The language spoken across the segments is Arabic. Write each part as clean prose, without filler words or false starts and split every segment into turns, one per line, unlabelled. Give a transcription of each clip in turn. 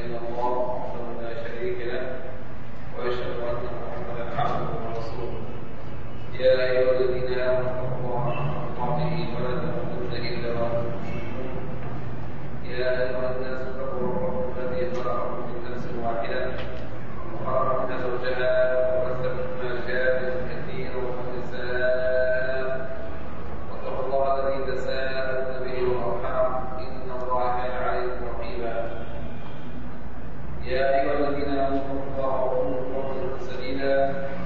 إلا الله وحده لا شريك له وأشهد أن محمدا عبده ورسوله. يا أيها الذين آمنوا اتقوا الله حق تقاته ولا تموتن إلا وأنتم مسلمون. يا أيها الناس اتقوا ربكم الذي خلقكم من نفس واحدة وخلق منها زوجها وبث منهما رجالا كثيرا ونساء واتقوا الله الذي تساءلون به والأرحام إن الله كان عليكم رقيبا. يا أيها الذين آمنوا اتقوا الله وقولوا قولا سديدا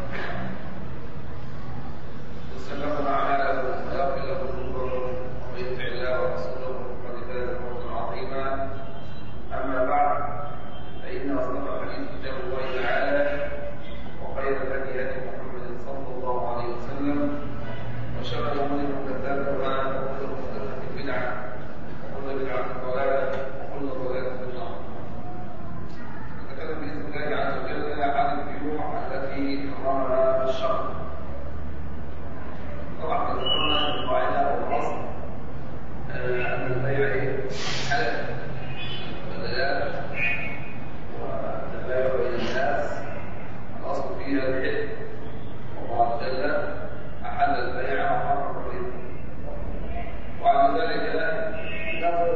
يصلح لكم أعمالكم ويغفر لكم ذنوبكم ومن يطع الله ورسوله فقد فاز فوزا عظيما. أما بعد فإن أصدق الحديث كتاب الله تعالى وخير الهدي هدي محمد صلى الله عليه وسلم وشر الأمور محدثاتها وكل محدثة بدعة وكل بدعة ضلالة وكل ضلالة في النار. نتكلم بإذن الله عز وجل عن البيوع التي حرمها الشرع. طبعا ذكرنا القاعدة والأصل أن البيع حلال والدلال والتبايع بين الناس الأصل فيها الحل، والله جل أحل البيع وحرم الربا. وعلى ذلك نذكر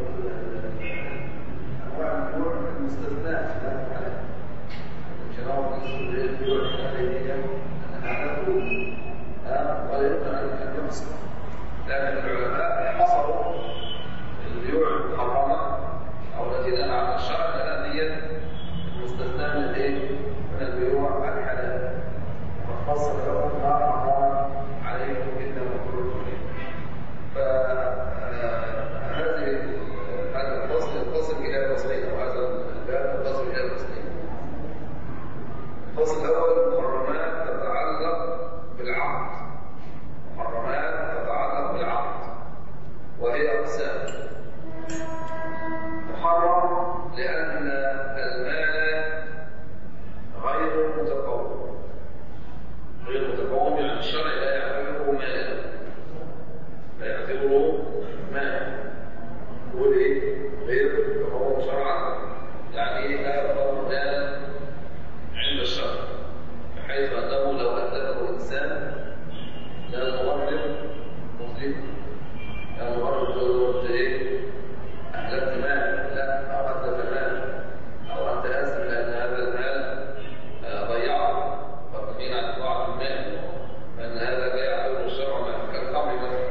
أنواع البيوع المستثناة من هذا الحلال. الشراء بالنسبة للبيوع الحلالية أنها تكون ولا يمكن أن يحصل، لكن العلماء حصروا البيوع المحرمة أو التي نهى عن الشرع الأندية المستثناة من البيوع الحلال، وفصل لهم ما حرم عليكم إلا ما كنتم. هذا الفصل يتصل إلى فصلين، وهذا الباب يتصل إلى فصلين. الفصل الأول محرمات تتعلق بالعقد، محرمات تتعلق بالعقد وهي أقسام. محرم لأن المال غير متقوم، غير متقوم يعني الشرع لا يعتبره مالا، لا يعتبره مالا. يقول إيه؟ غير متقوم شرعا، يعني لا يعتبر مالا عند الشرع، بحيث أنه لو أتلفه إنسان لا نغرب مظلم، لا نغرب تقول إيه؟ أهلكت مال، لا، أو أتلف مال، أو أنت آسف لأن هذا المال ضيعه فقمين عن ضاعة المال، فإن هذا لا يعتبر الشرع كالخمر مثلا.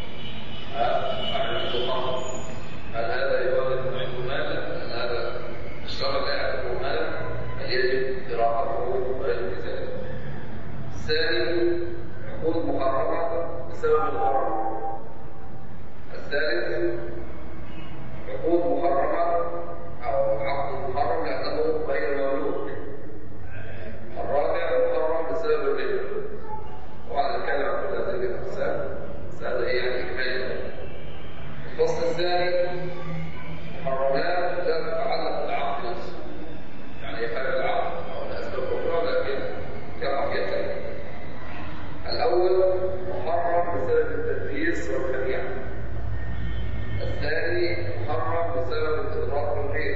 عنده خمر، هل هذا يوارث عنده مال؟ لأن هذا الشرع لا يعتبره مالا، فيجب إراقته والالتزام. الثاني عقود محرمة بسبب الغرر. الثالث عقود محرمة أو عقد محرم لأنه غير مملوك. الرابع محرم بسبب الربا. وعلى الكلام عن كل هذه الأقسام، هذا هي الإجمالي. الفصل الثاني محرمات لا تتعلق بالعقد نفسه، يعني خلال العقد أو الأسباب الأخرى لكن كراهية. الأول محرم بسبب التدليس والخديعة. الثاني محرم بسبب الإضرار بالغير.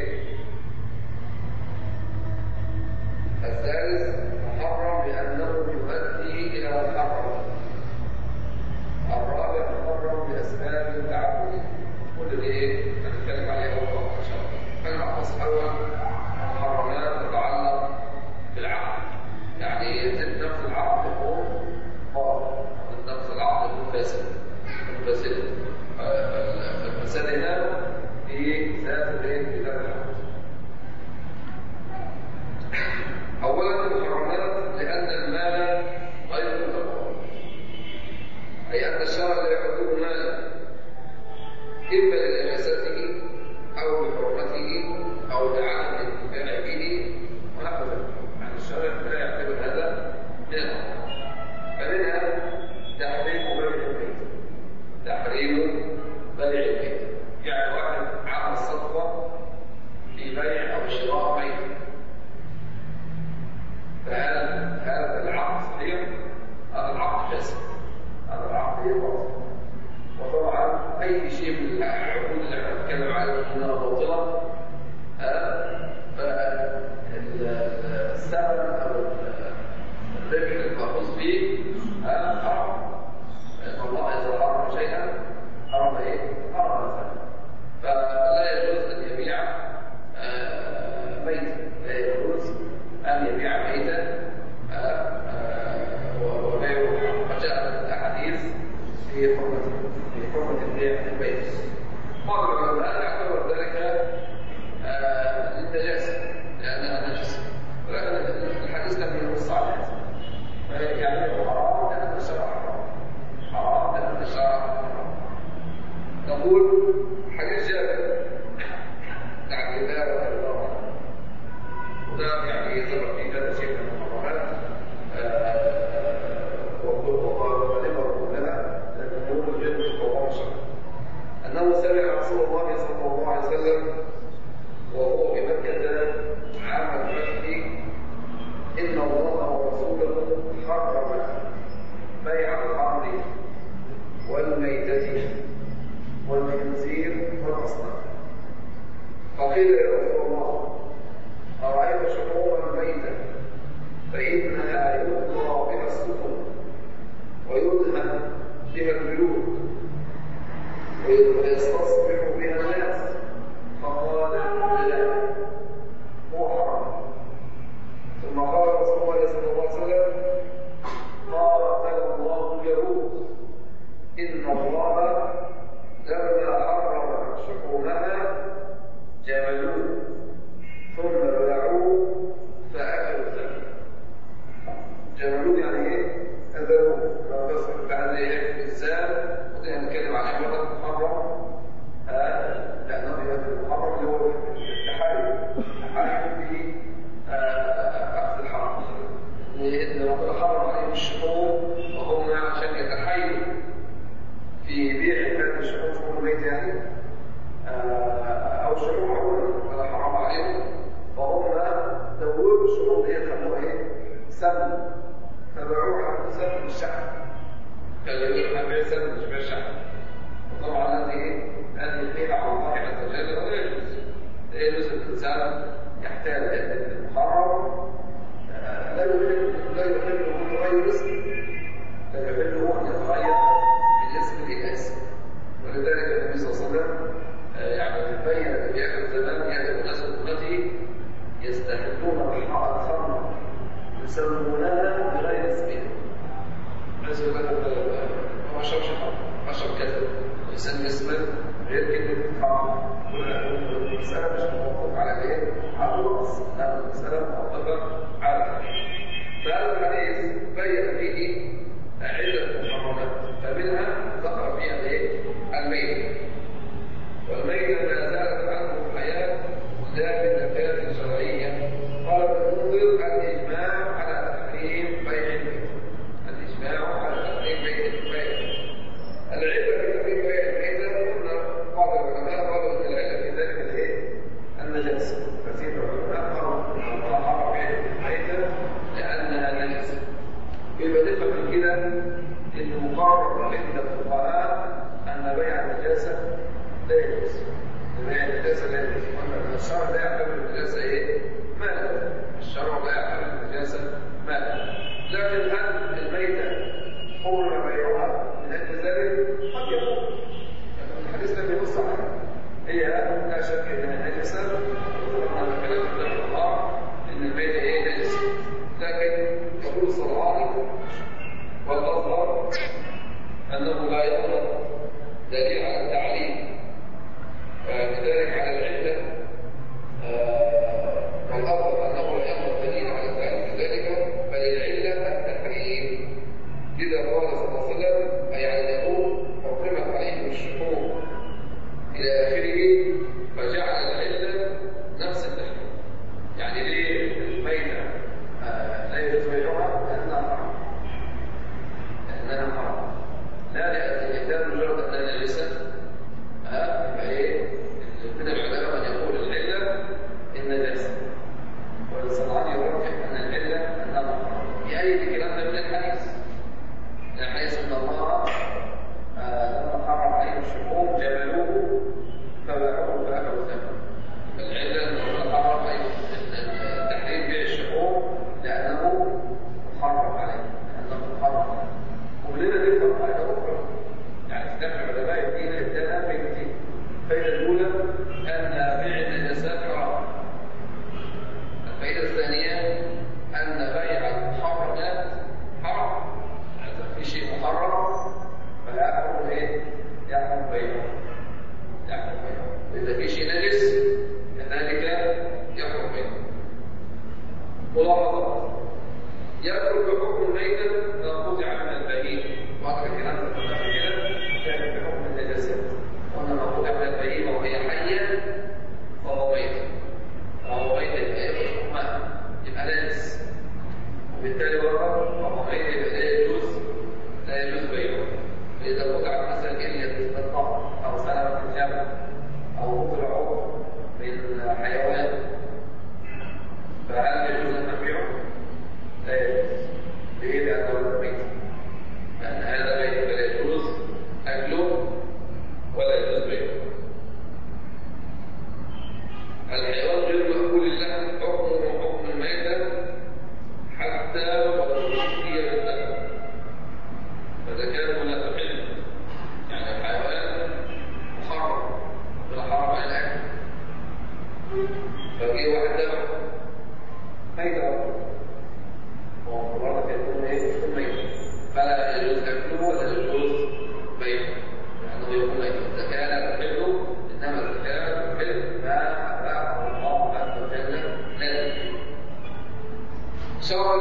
الثالث محرم لأنه يؤدي إلى محرم. الرابع محرم بأسباب التعبد. كل دي هنتكلم عليها إن شاء الله. نتكلم عن الفصل الأول محرمات تتعلق بالعقد، يعني يتم نفس العقد يكون باطل، نفس العقد يكون فاسد. فالفساد هنا في ذات العقد. أولا محرمات لأن المال غير متقوم، أي أن الشرع لا يعتبر مالا إما لنجاسته أو لحرمته أو لعدم الانتفاع به ونحو ذلك. يعني الشرع لا يعتبر هذا مالا. فمنها تحريم بيع البيت. تحريم بيع البيت يعني واحد عمل صفقة في بيع أو شراء بيت، فهل هذا العقد صحيح؟ هذا العقد فاسد، هذا العقد باطل. وطبعا أي شيء من العقود اللي احنا بنتكلم عنها انها باطلة ميتة، لا يجوز أن يبيع ميتة وبيعه. وجاءت الأحاديث في حرمة البيع الميت. بعض العلماء يعتبر ذلك للنجاسة لأنها نجسة، ولكن الحديث لم ينص على هذا، فيعني حرام لأن الشرع حرام لأن الشرع حرام. نقول حديث جابر بن عبد الله رضي الله عنه، وده يعني ذكر فيه هذا شيء من المحرمات وغالبا كلها الأمور غير متطوعة شرعا، أنه سمع رسول الله صلى الله عليه وسلم وهو بمكة عام الفتح: إن الله ورسوله حرم بيع الخمر والميتة والخنزير والأصنام. فقيل يا رسول الله: أرأيت شحوم الميتة فإنها يطلع بها السفن ويدهن بها الجلود ويستصبح بها الناس؟ فقال: لا، هو حرام. ثم قال رسول الله صلى الله عليه وسلم: قاتل الله اليهود، إن الله لما حرم شحومها جملوه ثم باعوه فأكلوا الثمن. جملوه يعني ايه؟ أذبوه. بس بعد ايه؟ الزام، وده نتكلم عن عبارة محرم لأنه المحرم اللي هو التحايل في أخذ الحرام، لأن ربنا حرم عليهم الشحوم وهم عشان يتحايلوا في بيع هذه الشحوم، شحوم الميت يعني أو شحوم عموما أنا حرام عليهم، فهم دوبوا الشحوم دي خلوها ايه؟ سمن، فباعوها على سمن الشحم، قالوا لي احنا بيع سمن مش بيع شحم. وطبعا هذه البيعة على الله عز وجل ولا يجوز. لا يجوز الإنسان يحتاج إلى المحرم، لا يحله تغير اسم، لا يحله أن يتغير من اسم إلى اسم. ولذلك النبي صلى الله عليه وسلم يعني بين في آخر الزمان يأتي الناس أمته يستحلون الخمر يسمونها بغير اسمها. ليس لك هو أشرب شحر، أشرب كذا، يسمي اسما غير كلمة خمر. والمسألة مش موقف على ايه؟ على الوصف، لا، المسألة موقفة على فهذا الحديث بين فيه عدة محرمات، فمنها ذكر فيها الايه؟ الميت. والميت ما زالت عنه الحياة لا بالنكات الشرعية. قال ابن المنذر: الإجماع على تحريم بيع الميت. الإجماع على تحريم بيع الميت. العلة في تحريم بيع الميتة قلنا بعض العلماء قالوا ان العلة في ذلك الايه؟ النجاسة. كثير من العلماء قالوا ان الله حرم بيع الميتة لأنها نجاسة. يبقى نفهم من كده ان مقرر عند الفقهاء ان بيع النجاسة لا يجوز. بيع النجاسة لا يجوز. وان الشرع لا يعتبر النجاسة ايه؟ مالا. الشرع لا يعتبر النجاسة مالا. لكن هل الميتة حرم بيعها من أجل ذلك؟ قد يكون. الحديث لم ينص عليها. هي لا شك انها نجسة، وذكرنا كلام الله ان الميتة ايه؟ نجسة. لكن يقول الصلوات والأظهر أنه لا يطلق دليل على التعليم، لذلك على العلة والأظهر أنه لا يطلق دليل على التعليم لذلك، بل العلة التحريم. إذا قال صلى الله عليه وسلم يعني يقول حرمت عليهم الشحوم إلى آخره، فجعل العلة نفس التحريم. يعني ليه الميتة لا يجوز بيعها؟ لأنها حرام، لأنها حرام، لا لأن الإحداث مجرد أنها نجسة. فإيه من العلماء من يقول العلة النجاسة، والصنعاني يرجح أن العلة أنها حرام. بأي كلامنا من الحديث؟ من حيث أن الله لما حرم عليهم الشحوم جملوه فباعوه فأكلوا ثمنه. العلة أن الله حرم عليهم تحريم بيع الشحوم لأنه محرم عليه، لأنه محرم. وكلنا نفهم حاجة أخرى، يعني كتاب العلماء يدينا إبداء فائدتين. الفائدة الأولى أن بيع النجاسات حرام، ملاحظات يدخل بحكم الميتة ما قطع من البهيمة، وهذا الكلام في القرآن كده كان بحكم النجاسات، وأن ما قطع من البهيمة وهي حية فهو ميت، فهو ميت يبقى يخرج حكمها يبقى نجس، وبالتالي برضه فهو ميت يبقى لا يجوز بيعه. فإذا قطعت مثلا كلية الطعم أو سلمة الجمل أو قطع عضو من حيوان فهل يجوز أن نبيعه؟ لا يجوز. ليه؟ لأنه ميت، لأن هذا ميت فلا يجوز أكله ولا يجوز بيعه. الحيوان غير مأكول اللحم حكمه حكم الميتة حتى ولو هي بالذبح، فإذا كانت لا تحل يعني الحيوان محرم ولا حرام على الأكل، فجي واحد ذبح ميتة ومرات يكون يكون ميت فلا يجوز أكله ولا يجوز بيعه لأنه يكون ميت. إذا كان تحله إنما إذا كان تحل ما أباحه الله عز وجل لنا. شعر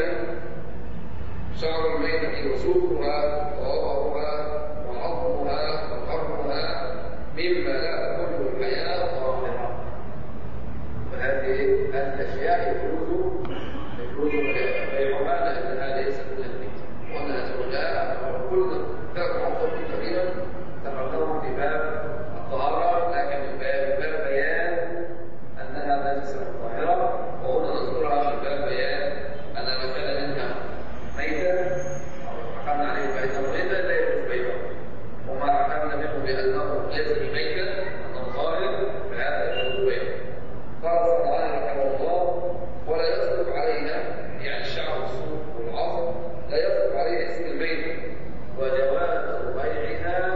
الميتة وسوقها ووضعها وعظمها وقرنها مما لا تكون الحياة ظاهرة، وهذه الأشياء يجوز بيعها لأنها ليست من الميت، وأنها زوجاء كل تقرأ تقريبا تقدموا في باب الطهارة، لكن من باب بيان أنها نجسة ظاهرة، وهنا نذكرها في باب بيان أن ما كان منها ميتة أو حكمنا عليه بأنه ميتة لا يجوز بيعه، وما حكمنا منه بأنه ليس بميتة أنه ظاهر فهذا يجوز بيعه. قال صلى الله عليه وسلم ولا يصدق عليها يعني الشعر والصوف والعظم لا يصدق عليه اسم الميتة وجواز بيعها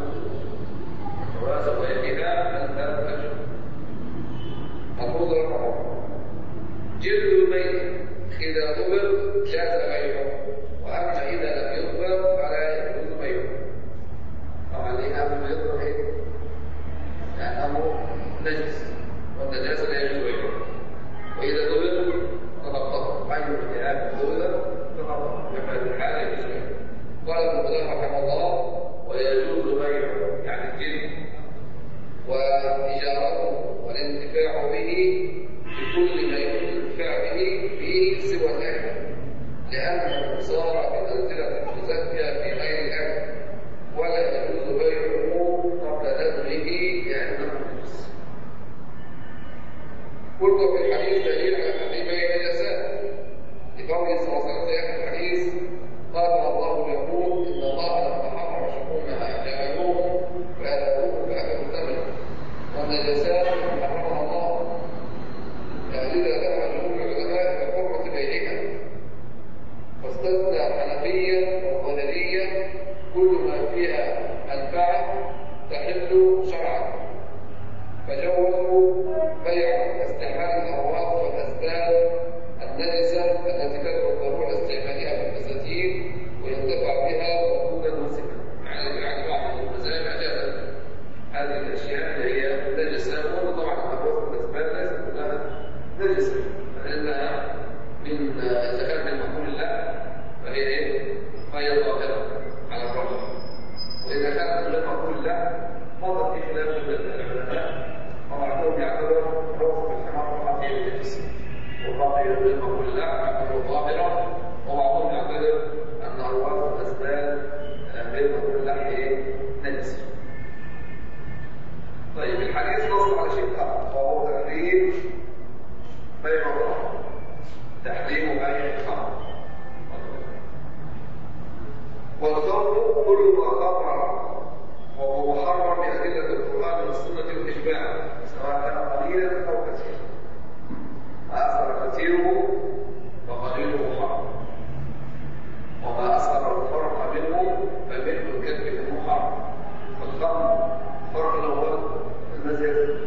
من ملحوظ الرقم. جلد الميت إذا ضبط جاز بيعه، وأما إذا لم يضبط فلا يجوز بيعه. طبعا ليه قبل ما يضبط إيه؟ لأنه نجس والنجاسة لا يجوز بيعه، وإذا ضبط تغطى أي الكلام ضبط تغطى في هذه الحالة يجوز بيعه. قال ابن قدامة رحمه الله ويجوز بيعه يعني الجلد وإجارته والانتفاع به بكل ما يمكن الانتفاع به سوى الأكل، لأنه صار بمنزلة المزكى في غير الأكل، ولا يجوز بيعه قبل دفعه لأنه نجس. قلت في الحديث دليل على تحريم بيع النجاسات لقوله صلى الله عليه وسلم في آخر الحديث قال الله يقول إن الله لما حرم شحومها جعلوه فأكلوه فأكلوا ثمنه والنجاسات حرمها الله، يعني إذا ذهب جمهور العلماء بحرمة بيعها، واستثنى الحنفية والظاهرية كل ما فيها منفعة تحل شرعا، فجوزوا بيع استعمال الأرواح والأسباب النجسة التي تدعو الضرورة لاستعمالها في الفساتين وينتفع بها وقودا وسكا، يعني بعض المزارع جازت هذه الأشياء اللي هي نجسة، وطبعا الأرواح والأسباب ليست كلها نجسة، لأنها من إذا كانت من مقول الله فهي إيه؟ فهي ظاهرة على الرجل، وإذا كانت من غير مقول الله فضل في خلاف العلماء، وبعضهم يعتبر روث الحمار والحقيقة بالنجس، والباقي غير مقول الله يعتبر ظاهرة، وبعضهم يعتبر أن أرواح والأسباب غير مقول الله إيه؟ نجس. طيب الحديث نص على شيء آخر وهو تحريم بيع الرقم، تحريم بيع الخمر، والخمر كل ما خمر وهو محرم بأدلة القرآن والسنة والإجماع سواء كان قليلا أو كثيرا، ما أثر كثيره فقليله حرام، وما أثر الفرق منه فمثل الكذب منه حرام. فالخمر فرق الأول الذي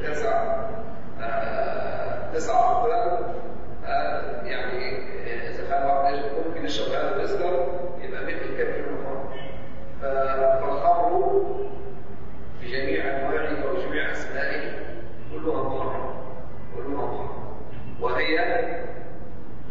تسع أقوال، يعني إذا كان واحد ممكن يشرب هذا الأسكر يبقى مثل الكذب منه حرام. فالخمر بجميع أنواعه وجميع أسمائه كلها محرم، وهي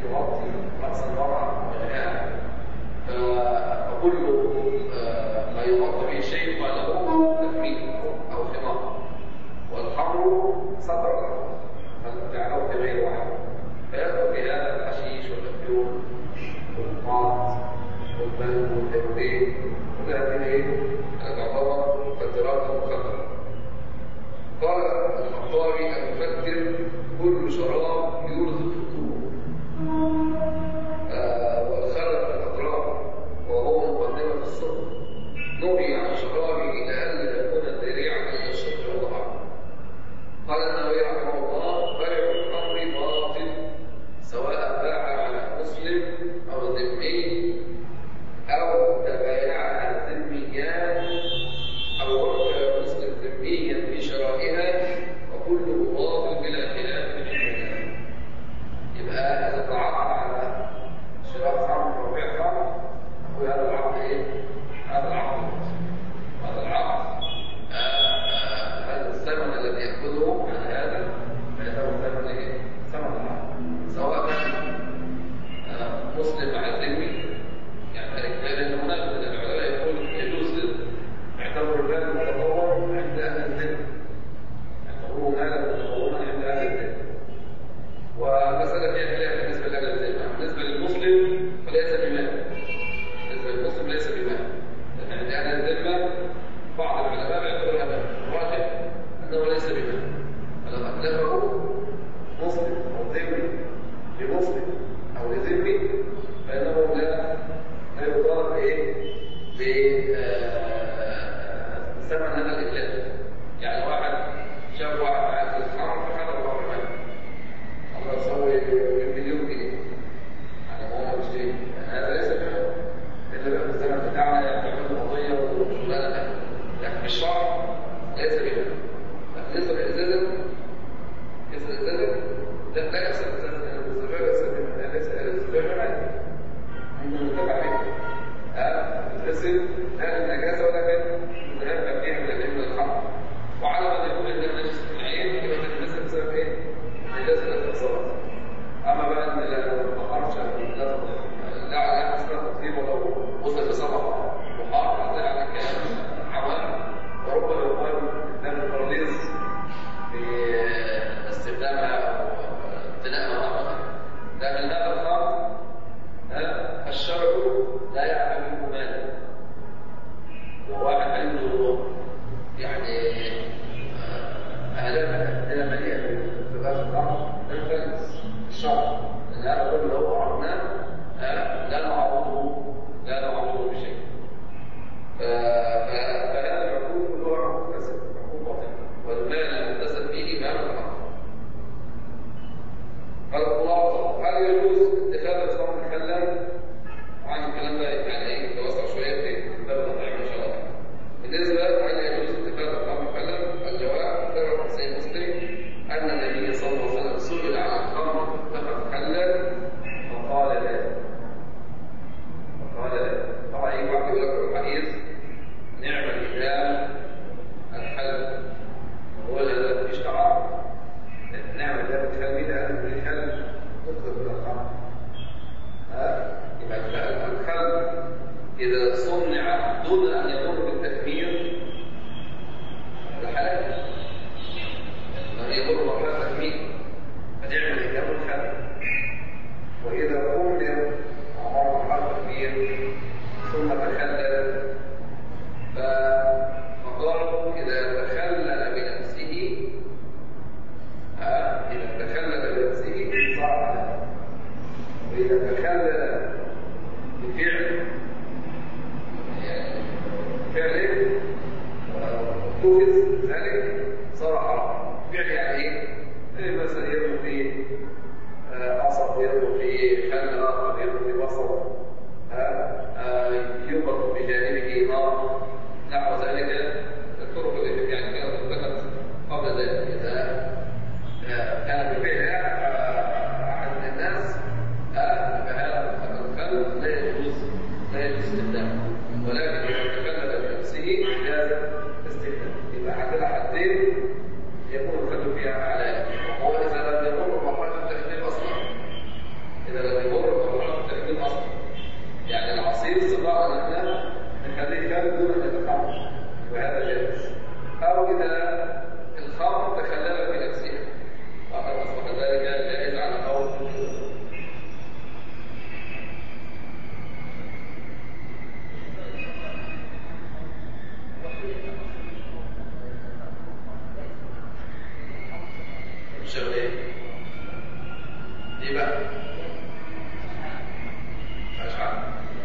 يغطي رأس المرأة وجهها، فكل ما يغطى به شيء قال له تكميل أو خمار، والخمر سطر له فجعله بغير واحد، فيدخل في هذا الحشيش والأفيون والقاط والبلد والهيروين، كل هذه تعتبر مخدرات مخدرة. قال الخطابي المفكر كل شراب يورث الفتور والخلق الأضرار وهو مقدمة الصبر، نهي عن شرابه لئلا يكون ذريعا إلى الشرك والضعف. قال النووي رحمه الله بيع الخمر باطل سواء باع على مسلم أو ذمي أو تبايعها ذميان أو وكل مسلم ذميا في شرائها، وكله باطل بلا خلاف من العلماء. يبقى هذا تعاقد على شراء خمر وبيع خمر، وهذا العقد ايه؟ هذا العقد هذا العقد هذا الثمن الذي يأخذه عن هذا فيعتبر ثمن ايه؟ ثمن العقد، سواء كان مسلم مع ذمي. يعني هناك من العلماء يقول يجوز يعتبر المال المتطور عند اهل الذمه، يعتبروه مالا متطورا عند اهل الذمه، ومساله فيها خلاف بالنسبه لاهل الذمه. بالنسبه للمسلم فليس بمال، بالنسبه للمسلم ليس بمال، لكن عند اهل الذمه بعض العلماء يعتبرها مال، الراجح انه ليس بمال. فلو اخلفه مسلم او ذمي لمسلم او لذمي فانه لا يضار بايه؟ بثمن هذا الإتلاف. يعني واحد شاف واحد معاه في الحرم فحضر الله معاه، الله يسوي بمليون جنيه على ما هو مشتري، هذا ليس بمال إلا بقى في الزمن بتاعنا يعمل قضية وشغلانة، لكن في الشرع ليس بمال. بالنسبة للإزازة لا يحسب الزجاجة ليس الزجاجة مال ممكن نتابع فيه تغسل لا النجاسة ولكن ذهاب فيها من العلم الحق، وعلى ما يكون عندنا نجس في العين يبقى النجاسة بسبب ايه؟ النجاسة التي حصلت. أما بقى إن ما خرجش لا حسب تطيب ولو وصل لصبغة محار هذا على كلام عوام، وربما يقال قدام البرليز في استخدامها أو ابتداء مطعمها. لكن هذا الخمر الشرع لا يعتبره مالا، وواحد عنده يعني آلاف مليئة بغاز الخمر ينفلس الشرع، لأن هذا كله لو عرفناه لا نعوضه بشيء. فهذا العقود كلها عقود فاسدة، عقود باطلة، والمال المكتسب فيه مال الخمر. فالخلاصة هل يجوز اتخاذ الخمر خلا؟ عن الكلام ده يعني ايه توسع شويه في باب الأطعمة ان شاء الله. بالنسبه هل يجوز اتخاذ الخمر خلا؟ الجواب ثبت في صحيح مسلم ان النبي صلى الله عليه وسلم سئل عن الخمر اتخذ خلا فقال لا. طبعا يجي واحد يقول لك الحديث نعم الإدام الحل، هو اللي مفيش تعارض. نعم الإدام الحل مين قال ان الحل يطلق من الخمر؟ يبقى الخل إذا صنع دون أن يمر بالتكمير الحلال، لأن يمر مرحلة تكمير فتعمل إجابة الخل. وإذا أمر عمر مرحلة تكمير ثم تخلل فقالوا إذا تخلل بنفسه صار حلال، وإذا تخلل بفعل فعل وتوفز ذلك صار حرام. فعل يعني ايه؟ مثلا يرمي فيه قصب، يرمي فيه خل آخر، يرمي فيه بصل، يوقف بجانبه نار، نحو ذلك. الطرق التي يعني كانت ذكرت قبل ذلك إذا كان بفعل أحد الناس فهذا الخل لا يجوز استخدامه، ولكن إذا تخلل بنفسه جاز استخدامه. يبقى عندنا حدين يكون الخل فيها على، وهو إذا لم يمر مرحلة التخليل أصلا، إذا لم الخل دون ان يتخمر وهذا جائز، او اذا الخمر تخلل في نفسها فقد اصبح ذلك جائز على قول شغلين دي بقى أشعر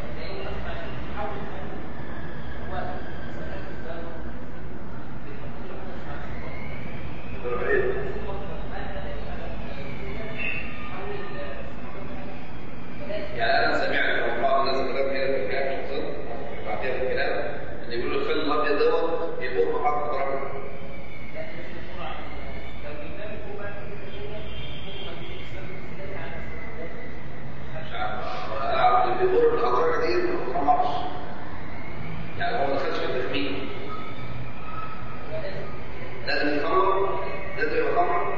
يعني أنا سمعت بعض الناس كلام كده في الكلام شخصيا بعدين الكلام إن يقولوا الخل الأبيض دوت بيبقى محط برامج بيضر الأضرار دي ما بتتخمرش، يعني هو ما دخلش في التخمين لازم يتخمر، لازم يبقى خمر.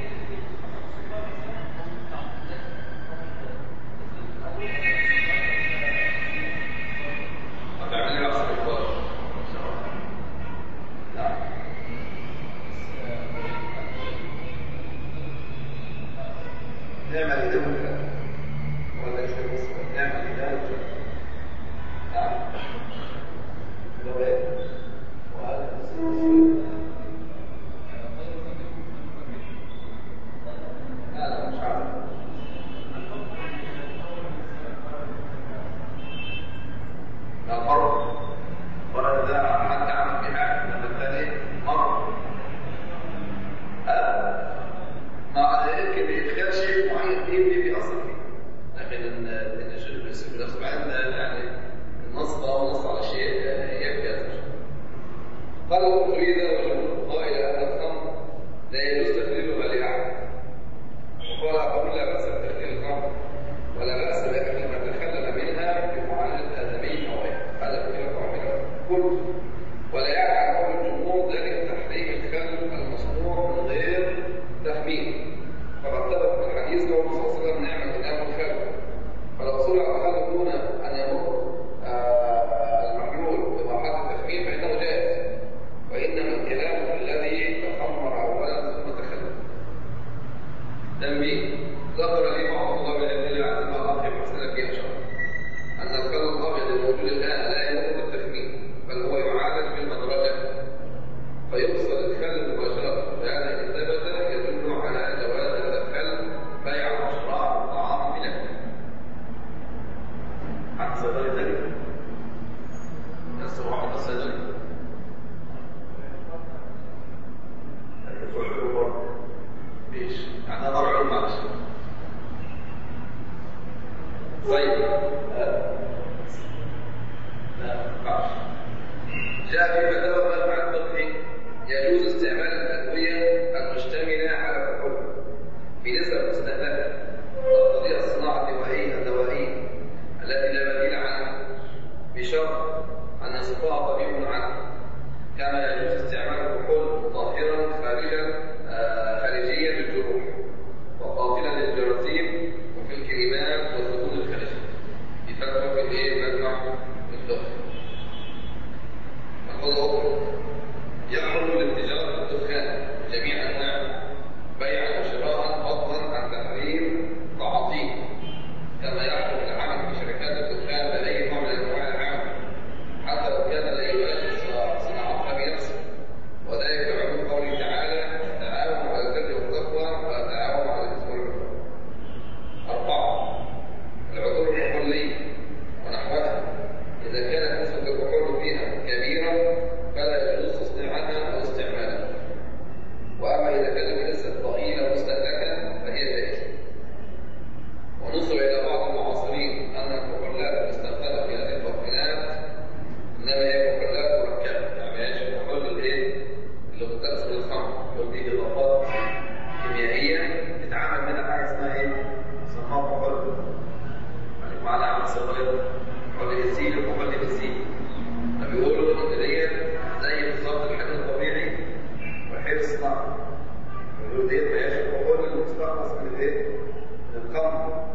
طب اعمل لي عصير الكبار لا نعمل إدامة ولا يشوف نعمل إدامة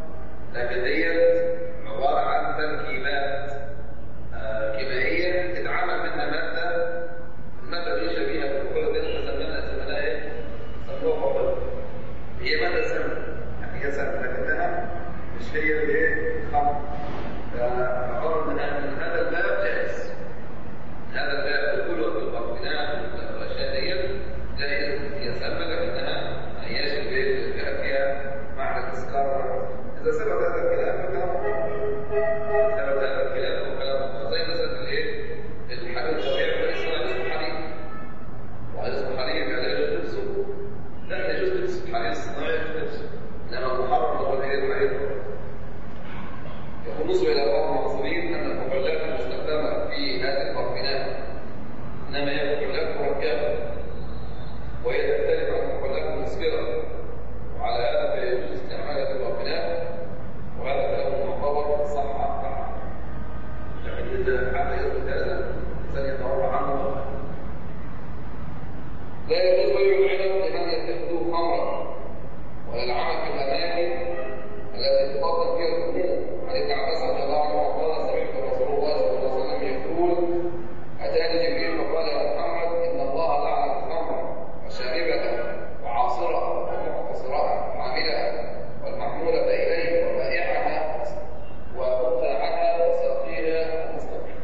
لكن ديت عباره عن تركيبات كيميائيه إنما هي محلات مركبة وهي تختلف عن المحلات المسكرة، وعلى هذا فيجوز استعمالها للوافلات، وهذا كلام معتبر صح معه. لكن إذا حتى يثبت هذا الإنسان يتورع عنه. لا يجوز بيع العنب لمن يتخذه خمرا، ولا العمل في الأماكن التي تفضل فيها الخمور. عن ابن عباس رضي الله عنه قال: سمعت رسول الله صلى الله عليه وسلم يقول: أتاني جبريل فقال: يا محمد، إن الله لعن الخمر وشاربها وعاصرها ومعتصرها وعاملها والمحمولة إليه وبائعها ومبتاعها وساقيها ومستقيها.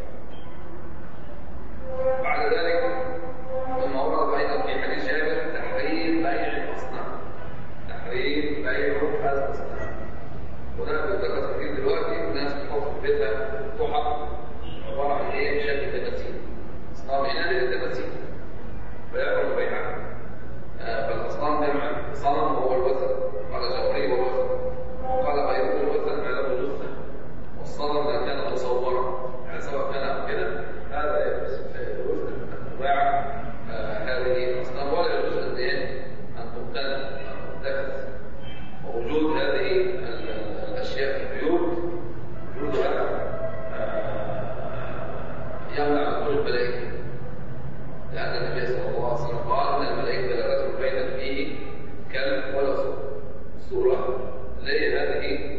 بعد ذلك ثم ورد أيضا في حديث جابر تحريم بيع الأصنام، تحريم بيع الأصنام. وده بيتذكر كتير دلوقتي، الناس بتحط في بيتها تحف عبارة عن إيه؟ شكل تماثيل، أصنام عناد للتماثيل، فيحرم بيعها. فالأصنام جمع صنم هو الوثن، قال جبريل هو الوثن، وقال غيره الوثن ما له جثة، والصنم ما كان مصورا، يعني سواء كان كده هذا يجوز أن تباع هذه الأصنام، ولا يجوز أن تقتل أن تتخذ. ووجود هذه الأشياء في البيوت وجودها يمنع دخول الملائكة، لأن النبي صلى الله عليه وسلم قال: إن الملائكة لا تدخل بيتا فيه كلب ولا صورة. الصورة اللي هي هذه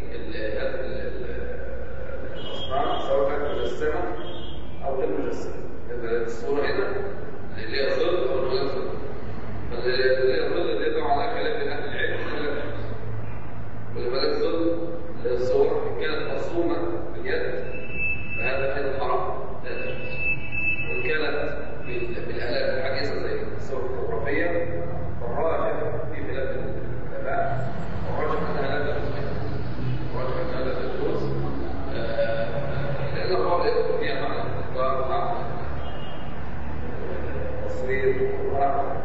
الأصنام سواء كانت مجسمة أو غير مجسمة. الصورة هنا اللي هي ظل أو غير ظل، فاللي هي ظل اللي طبعا على خلاف بين أهل العلم وخلاف الناس. ولبالك ظل الصور إن كانت مرسومة باليد فهذا أيضا حرام لا يجوز. وإن كانت بالآلات الحديثة زي الصور الفوتوغرافية فالراجح في خلاف العلماء، والراجح أنها لا تجوز، والراجح أنها لا تجوز لأن الله يذكر فيها معنى الاختبار مع التصوير والورق.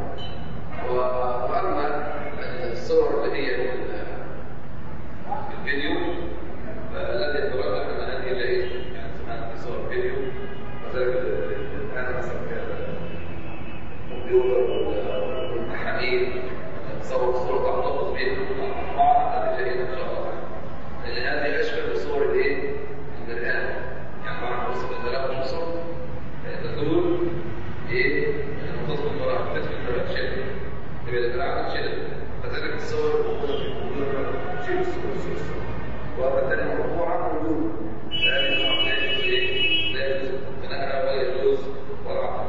وأما الصور اللي هي الفيديو فالذي يترجح أن هذه إيه؟ يعني زمان في صور فيديو، وذلك الآن مثلا الكمبيوتر والمحامين تصور صورة تحتفظ بها بعض هذه جيدة إن شاء الله، لأن هذه أشبه بصور الإيه؟ المرآة. يعني بعد وصف المرآة والبصر تدور إيه؟ لما تدخل المرآة تدخل المرآة تشيل، تبقى المرآة تشيل، فذلك الصور موجودة في الكمبيوتر تشيل الصور وبالتالي مرفوعة موجودة. هذه النوع لا يجوز بناءها ولا يجوز وضعها.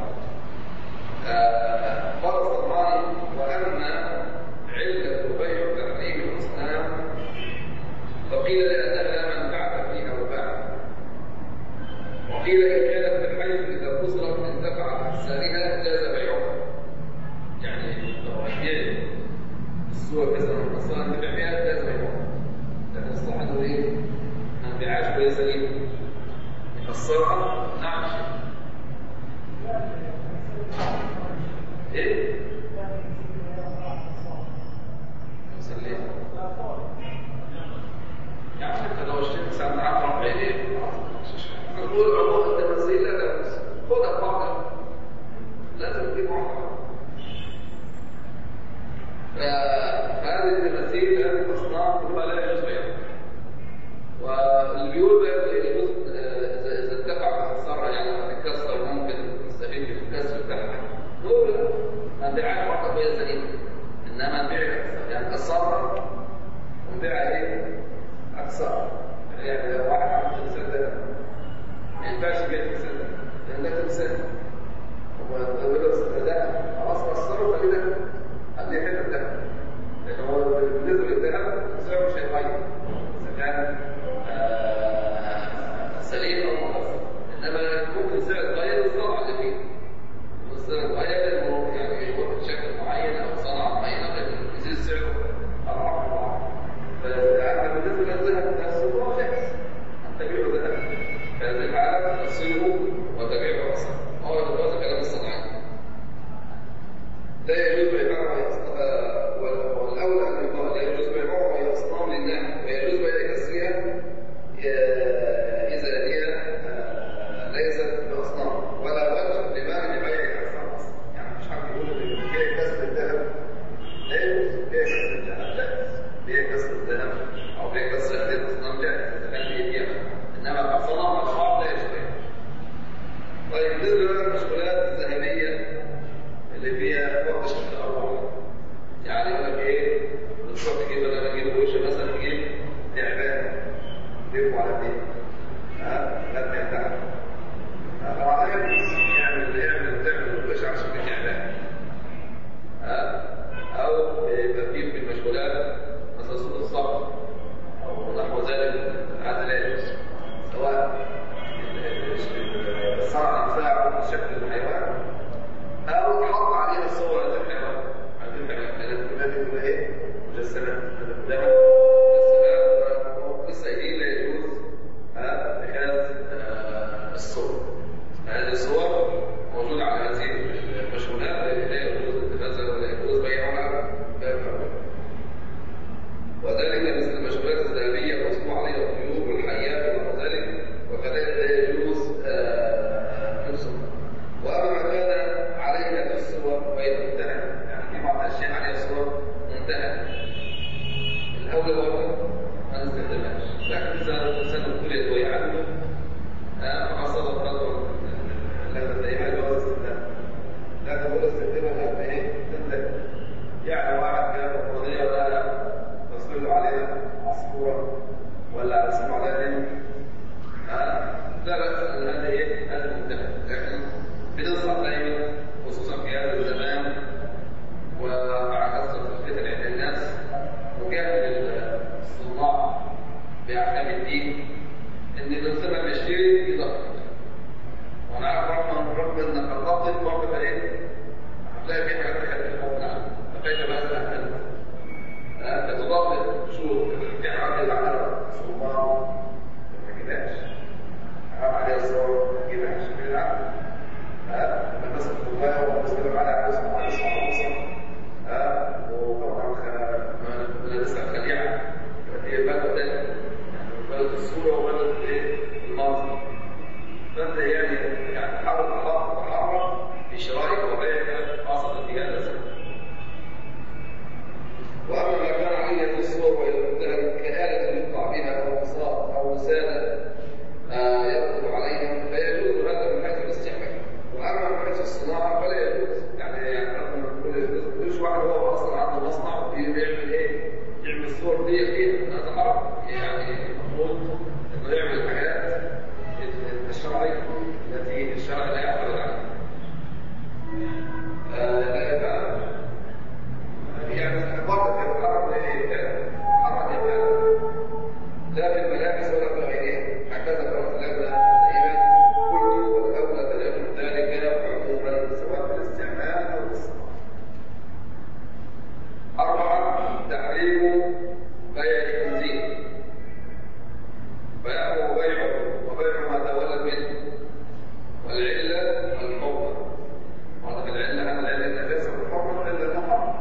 قال الصدماني: وأما علة بيع تحريم الأصنام فقيل لأنها لا منفعة فيها وباع، وقيل إن كانت بالحيث إذا كسرت انتفع بأحسانها جاز بيعها. يعني لو هيبيع الصور مثلا المصنع انتفع بها جاز بيعها، لكن الصح انه ايه؟ ما نبيعهاش وهي سليمه، نكسرها نعمل شيء. ايه؟ مسلمه. يعني انت لو اشتريت ساعه عقرب عيني نقول عروض التماثيل لا تجوز، خدها بعضها لازم تجيب واحده. فهذه التماثيل هذه الاصنام لا يجوز بيعها. والبيوت بقى يجوز اذا اتفق باثرها، يعني لما تتكسر ممكن نستفيد بالكسر بتاعها، نقول ما نبيعهاش فقط وهي سليمه، انما نبيعها يعني نكسرها ونبيعها ايه؟ اكثر. يعني لو واحد عنده تمثال ده ما ينفعش يبيع تمثال ده لان ده تمثال، هو ده خلاص كسره فكده خليه حته ده، لكن هو بالنسبه للذهب سعره مش هيتغير اذا كان سليم او مكسر، انما ممكن سعر يتغير الصنعه اللي فيه، والسعر يتغير يعني يروح بشكل معين او صنعه معينه يزيد سعره اضعاف اضعاف. فاما بالنسبه للذهب نفسه هو جائز ان تبيعه ذهب، فهذه الحاله تصيره وتبيعه اصلا، هو ده كلام الصناعي. بستخدمها لما ايه؟ تنتهي. يعني واحد جاب بطاريه ولا تصوير له عليها عصفوره ولا رسموا عليها نمر، لا بأس ان هذا ايه؟ هذا منتهي، لكن بننصح دائما خصوصا في هذا الزمان ومع كثره الفتن عند الناس وجهل الصناع باحكام الدين ان الانسان لما يشتري يدقق. وانا عارف رغم انك الرقم برضه ايه؟ هتلاقي في حاجات تخليك غصب عنك، فكيف مثلا انت تضبط شروط في حاجات على صناع ما تجيبهاش، حرام عليها الصور ما تجيبهاش في العقل. لما الناس بتطلعها وبتسلم على اسم وطبعا لسه خليعه هي بلد تاني، يعني بلد الصوره وبلد ايه؟ المنظر. فانت يعني حاول تحرك في شرائك وبيعك خاصه في هذا الزمن. واما ما كان عليه الصور والمبتلى كآلة يقطع بها او مصاب او وساده يدخل عليها فيجوز هذا من حيث الاستعمال. واما من حيث الصناعه فلا يجوز. يعني رغم ان كل واحد هو اصلا عنده مصنع وبيعمل ايه؟ يعمل الصور دي فيه، هذا حرام. يعني المفروض انه يعمل الحاجات الشرعيه التي الشرع لا يعترض عليها. يعني برضه الحرام حرام لا في الملابس ولا في غيرها. هكذا قالت لنا دائما كل والاولى تجنب ذلك عموما سواء في الاستعمال او الصناعه. 4 تحريم بيع الخنزير، بيعه وبيعه وبيع ما تولد منه، والعله الحرمه. وهذا العله النجاسه والحرمه الا الحرم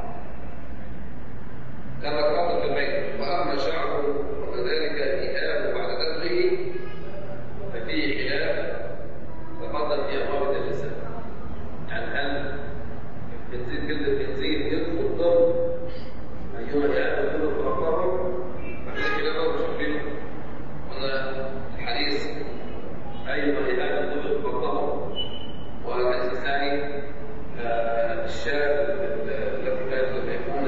كما تقدم في البيت. واما شعره وكذلك الاهاب بعد دبغه ففيه خلاف تقدم في ابواب النساء. يعني هل الخنزير جلد الخنزير يدخل ضمن ايها الاهاب يدخل في الطهر؟ ففي خلاف شايفينه. قلنا الحديث ايها الاهاب يدخل في الطهر، والحديث الثاني الشاب التي كانت يكون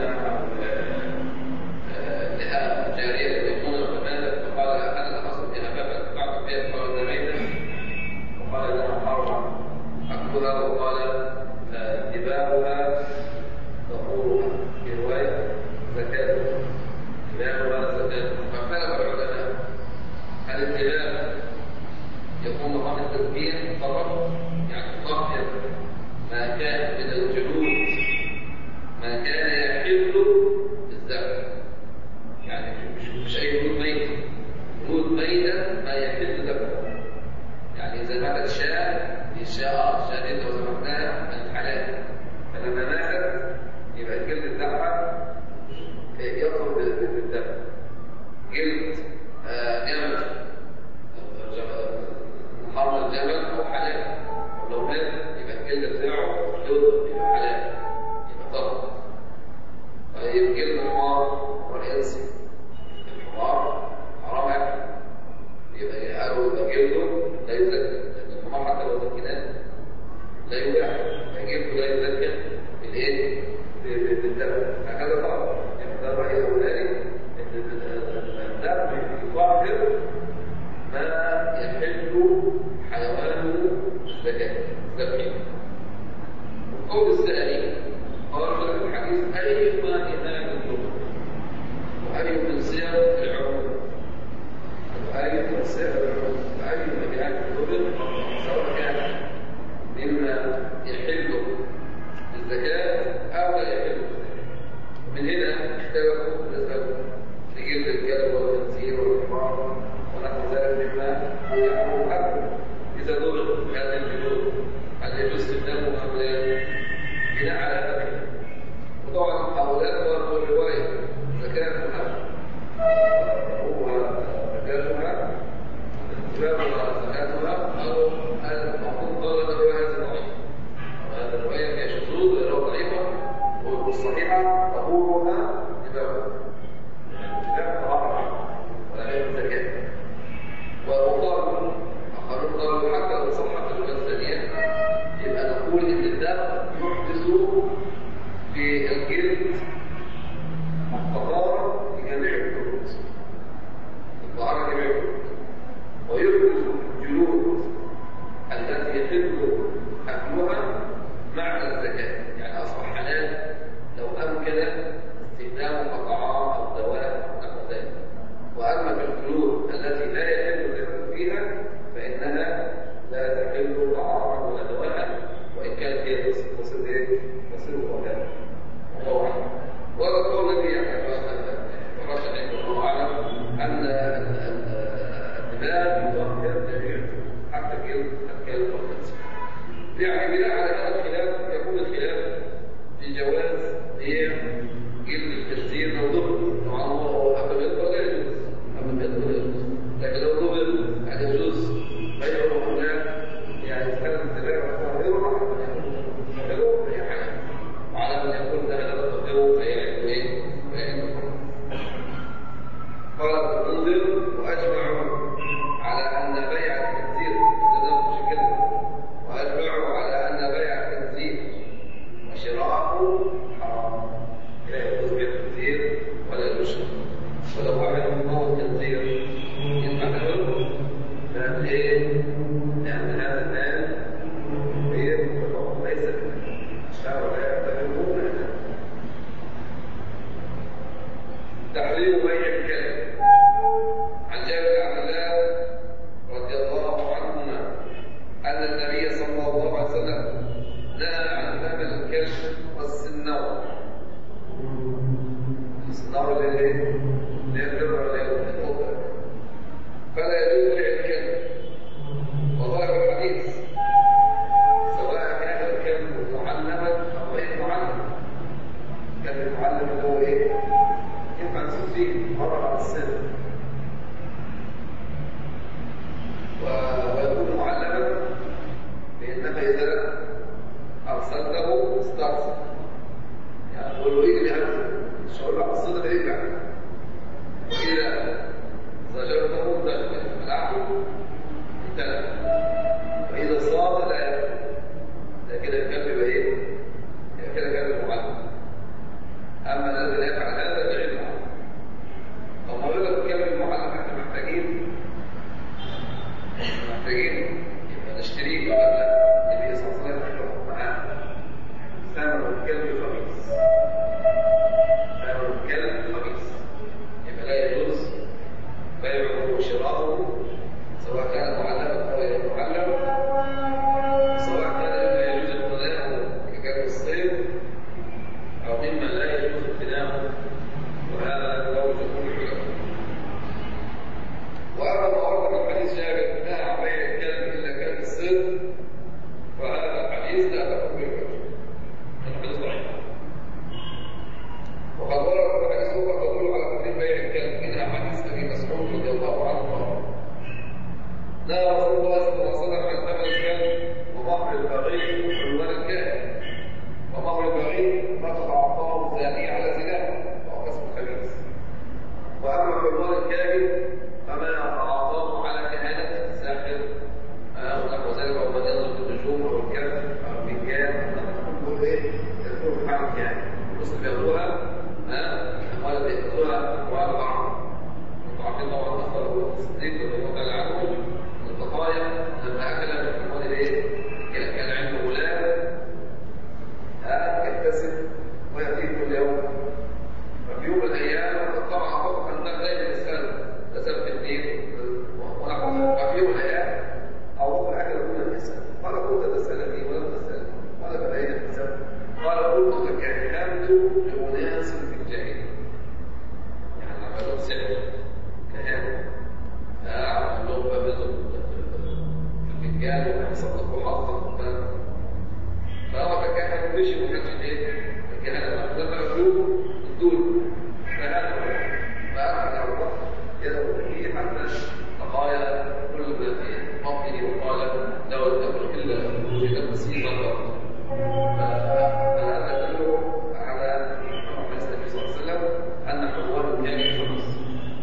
لها جاريه يكون فماتت فقال انا اصل بها بابا فقعت بها قال ميتا وقال لها حرم اكلها وقال اتباعها ظهورها في روايه زكاتها اتباعها زكاتها. فاختلف العلماء هل الاتباع يكون مقام التزكيه فقط، يعني تطهر ما كان من الجلود ما كان يحل بالذبح، يعني مش اي جلود ميته، جلود ميته ما يحل ذبحه. يعني اذا ماتت شاة الشاة دي لو ذبحناها كانت حلال، فلما ماتت يبقى الجلد بتاعها يدخل بالذبح. جلد جمل حرم الجمل او حلال، ولو مات يبقى الجلد بتاعه يدخل يبقى حلال يبقى طهر. طيب جلد الحمار والانسي، الحمار حرام اكل يبقى قالوا ده جلده لا يزكى، لان الحمار حتى لو زكيناه لا يباح، فجلده لا يزكى بالايه؟ بالدم. هكذا طبعا يعني ده الراي الاولاني ان الدم يطهر ما يحل حيوانه زكاه. القول الثاني قال في الحديث اي ما انام الظهر واي من صيغ العموم واي من صيغ العموم واي من بهذه الظهر سواء كان مما يحل بالزكاه او لا يحل بالزكاه. من هنا اختلفوا بالنسبه لجلد الكلب والخنزير والحمار ونحو ذلك مما يحرم اكله اذا ضرب بهذه الجلود، هل يجوز استخدامه ام لا؟ بناء على ذلك. وطبعا هؤلاء ورثوا الروايه زكاتها زكاتها او المفروض قال الروايه ضعيفه، وهذه الروايه فيها شذوذ غير ضعيفه، والصحيحه ظهورها تباعها لا طهاره ولا غير زكاه. وقالوا اخرون قالوا حتى لو صحت الروايه الثانيه يبقى نقول ان الدم يحدث يحدث في الجلد طهارة لجميع الجلود، الطهارة جميع الجلود، ويحدث الجلود التي يحل أكلها مع الزكاة، يعني أصبح حلال لو أمكن استخدامه كطعام أو دواء أو نحو ذلك. وأما في الجلود التي لا يحل الأكل فيها فإنها لا تحل طعاما ولا دواء، وإن كانت هي تصير إيه؟ تصير وكذا. الله أعلم. وهذا القول الذي ورجح الله أعلم أن الدماء يطهر جميع حتى الكلب والخنزير. يعني بناء على هذا الخلاف يكون الخلاف في جواز بيع جلد الخنزير لو ضبط. طبعا هو أما بيض ولا يجوز، أما بيض ولا يجوز، لكن لو ضبط يعني يجوز بيعه هناك، يعني كان التباع يطهره يطهره هي حاجة، وعلى أن يكون ده لا تطهره فيعمل إيه؟ قال ابن المنذر وأجمعوا على أن بيع الخنزير وأجمعوا على أن بيع الخنزير وشراءه حرام، لا يجوز بيع الخنزير ولا يجوز. ولو واحد هو الخنزير يتحمله فإن إيه؟ لأن هذا المال ليس الشرع لا يعتبره مالا. تحريم بيع الكلب. عن جابر بن عبد الله رضي الله عنهما أن النبي صلى الله عليه وسلم نهى عن ثمن الكلب والسنور. السنور اللي ايه؟ اللي يفر ولا يفضل، فلا يجوز بيع الكلب. وظاهر الحديث سواء كان الكلب معلما أو غير معلم. الكلب المعلم اللي هو ايه؟ ينفع تسوق فيه مرة على السن، ويكون معلما بأنك إذا أرسلته استرسل، يعني تقول له يجري هذا مش هقول له على الصدر يرجع، وإذا زجرته دخل العقل امتلك، وإذا صاد لا يأكل. ده كده الكلب يبقى إيه؟ يبقى كده كلب معلم. أما الذي لا يفعل هذا فغير معلم. طب يقول لك الكلب المعلم احنا محتاجين يبقى نشتريه ولا لا؟ النبي صلى الله عليه وسلم يحكم معاه ثمن الكلب خبيث، ثمن الكلب خبيث، يبقى لا يجوز بيعه وشراؤه سواء كان معلما او غير معلم، سواء كان لا يجوز اقتناؤه ككلب الصيد او ممن لا يجوز اقتناؤه، وهذا قول جمهور العلماء. واما ما ورد من حديث جابر نهى عن بيع الكلب الا كلب الصيد، فهذا الحديث لا تقوم به الحجه، الحديث ضعيف. وقد ورد حديث اخر تدل على تحريم بيع الكلب، منها حديث ابي مسعود رضي الله عنه قال نهى رسول الله صلى الله عليه وسلم عن ثمن الكلب ومهر البغي وحلوان الكاهن. ومهر البغي ما تتعاطاه الزاني على زناه وهو كسب خبيث، واما حلوان الكاهن فما تعاطاه على كهانة الساحر ونحو ذلك، او من ينظر في النجوم والكهف او البنجان، كل ايه يكون في حال الكهان. المسلم بياخدوها اموال بياخدوها اموال بعض. انتوا عارفين طبعا اخبر الصديق رضي الله تعالى عنه من القضايا لما اكل من اموال الايه؟ كان عنده غلام يكتسب ويأتيه كل يوم، ففي يوم من الايام طبعا فقط ان دايما يسال تسبب الدين ونحو ذلك، ففي يوم من الايام او في اخر يوم يسال قال كنت تسالني ولم تسالني، قال فاين الحساب؟ قال قلت لك اعتمدت لاناس في الجاهليه، يعني عملوا سحر كهانه فاعمل لهم بابزه في الفنجان ويصدقوا حظا، فهو كان مشي وما كانش ايه الكهانه لما يقولوا الدول فهذا فاخذ على الوقت كده وفيه حتى بقايا كل ما في بطنه وقال لو الامر الا وجد بسيطه. فهذا يدل على حديث النبي صلى الله عليه وسلم ان حلوان كان خمس،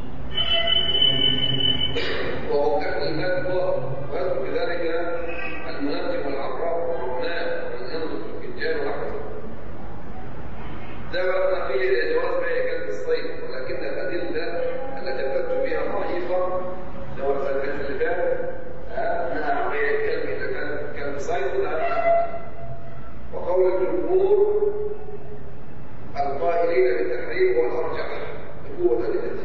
وهو كان المال ظاهر، ويذكر بذلك المنجم والعراف والرمال ومن ينظر في الفنجان ونحو ذلك. ذهبت فيه إلى جواز بيع كلب الصيد، ولكن الأدلة التي اعتدت بها ضعيفة. لو الحديث اللي فات نهى عن بيع الكلب إذا كان كلب صيد لا. وقول الجمهور القائلين بالتحريم هو الأرجح بقوة أدلته.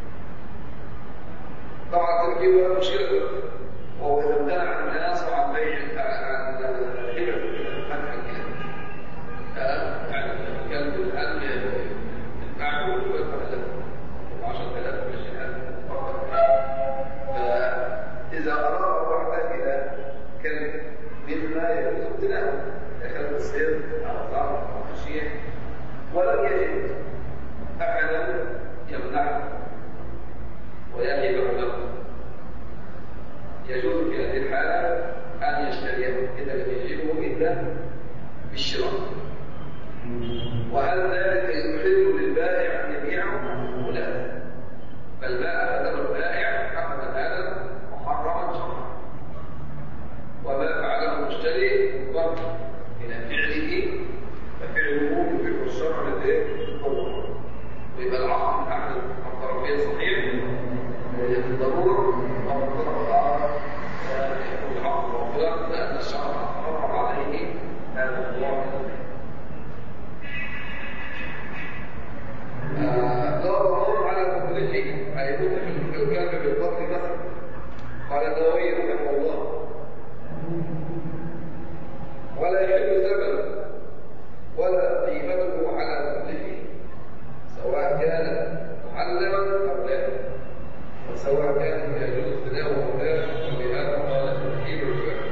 طبعا التركيب هو مشكلة، وهو إذا امتنع الناس عن بيع عن هبة فتح الكلب، يعني الكلب الآن معه ويتحدث 10,000 20,000 فقط. فإذا أراد واحد إلى كلب مما يجوز امتناعه كلب الصيد أو ضرب أو مشيح، ولم يجد أحدا يمنعه ويهبه له، يجوز في هذه الحالة أن يشتريه إذا لم يجده إلا بالشراء. وهل ذلك يحل للبائع أن يبيعه؟ لا، بل باع بدل البائع أخذ هذا محرما شرعا، وما فعله المشتري ضرب إلى فعله، ففعله يبيح الشرع للقوة، ويبقى العقد من أحد الطرفين صحيح بالضرورة، أو الطرف الآخر يكون العقد باطلا لأن الشرع حرم عليه هذا النوع من البيع. لا ضرر على مملكه، أي متفق الكلب بالقتل مثلا. قال النووي رحمه الله: ولا يحل ثمنه ولا قيمته على مملكه، سواء كان معلما أو لا، وسواء كان يجوز تداوله أو لا، وبهذا قال التركيب الفعل.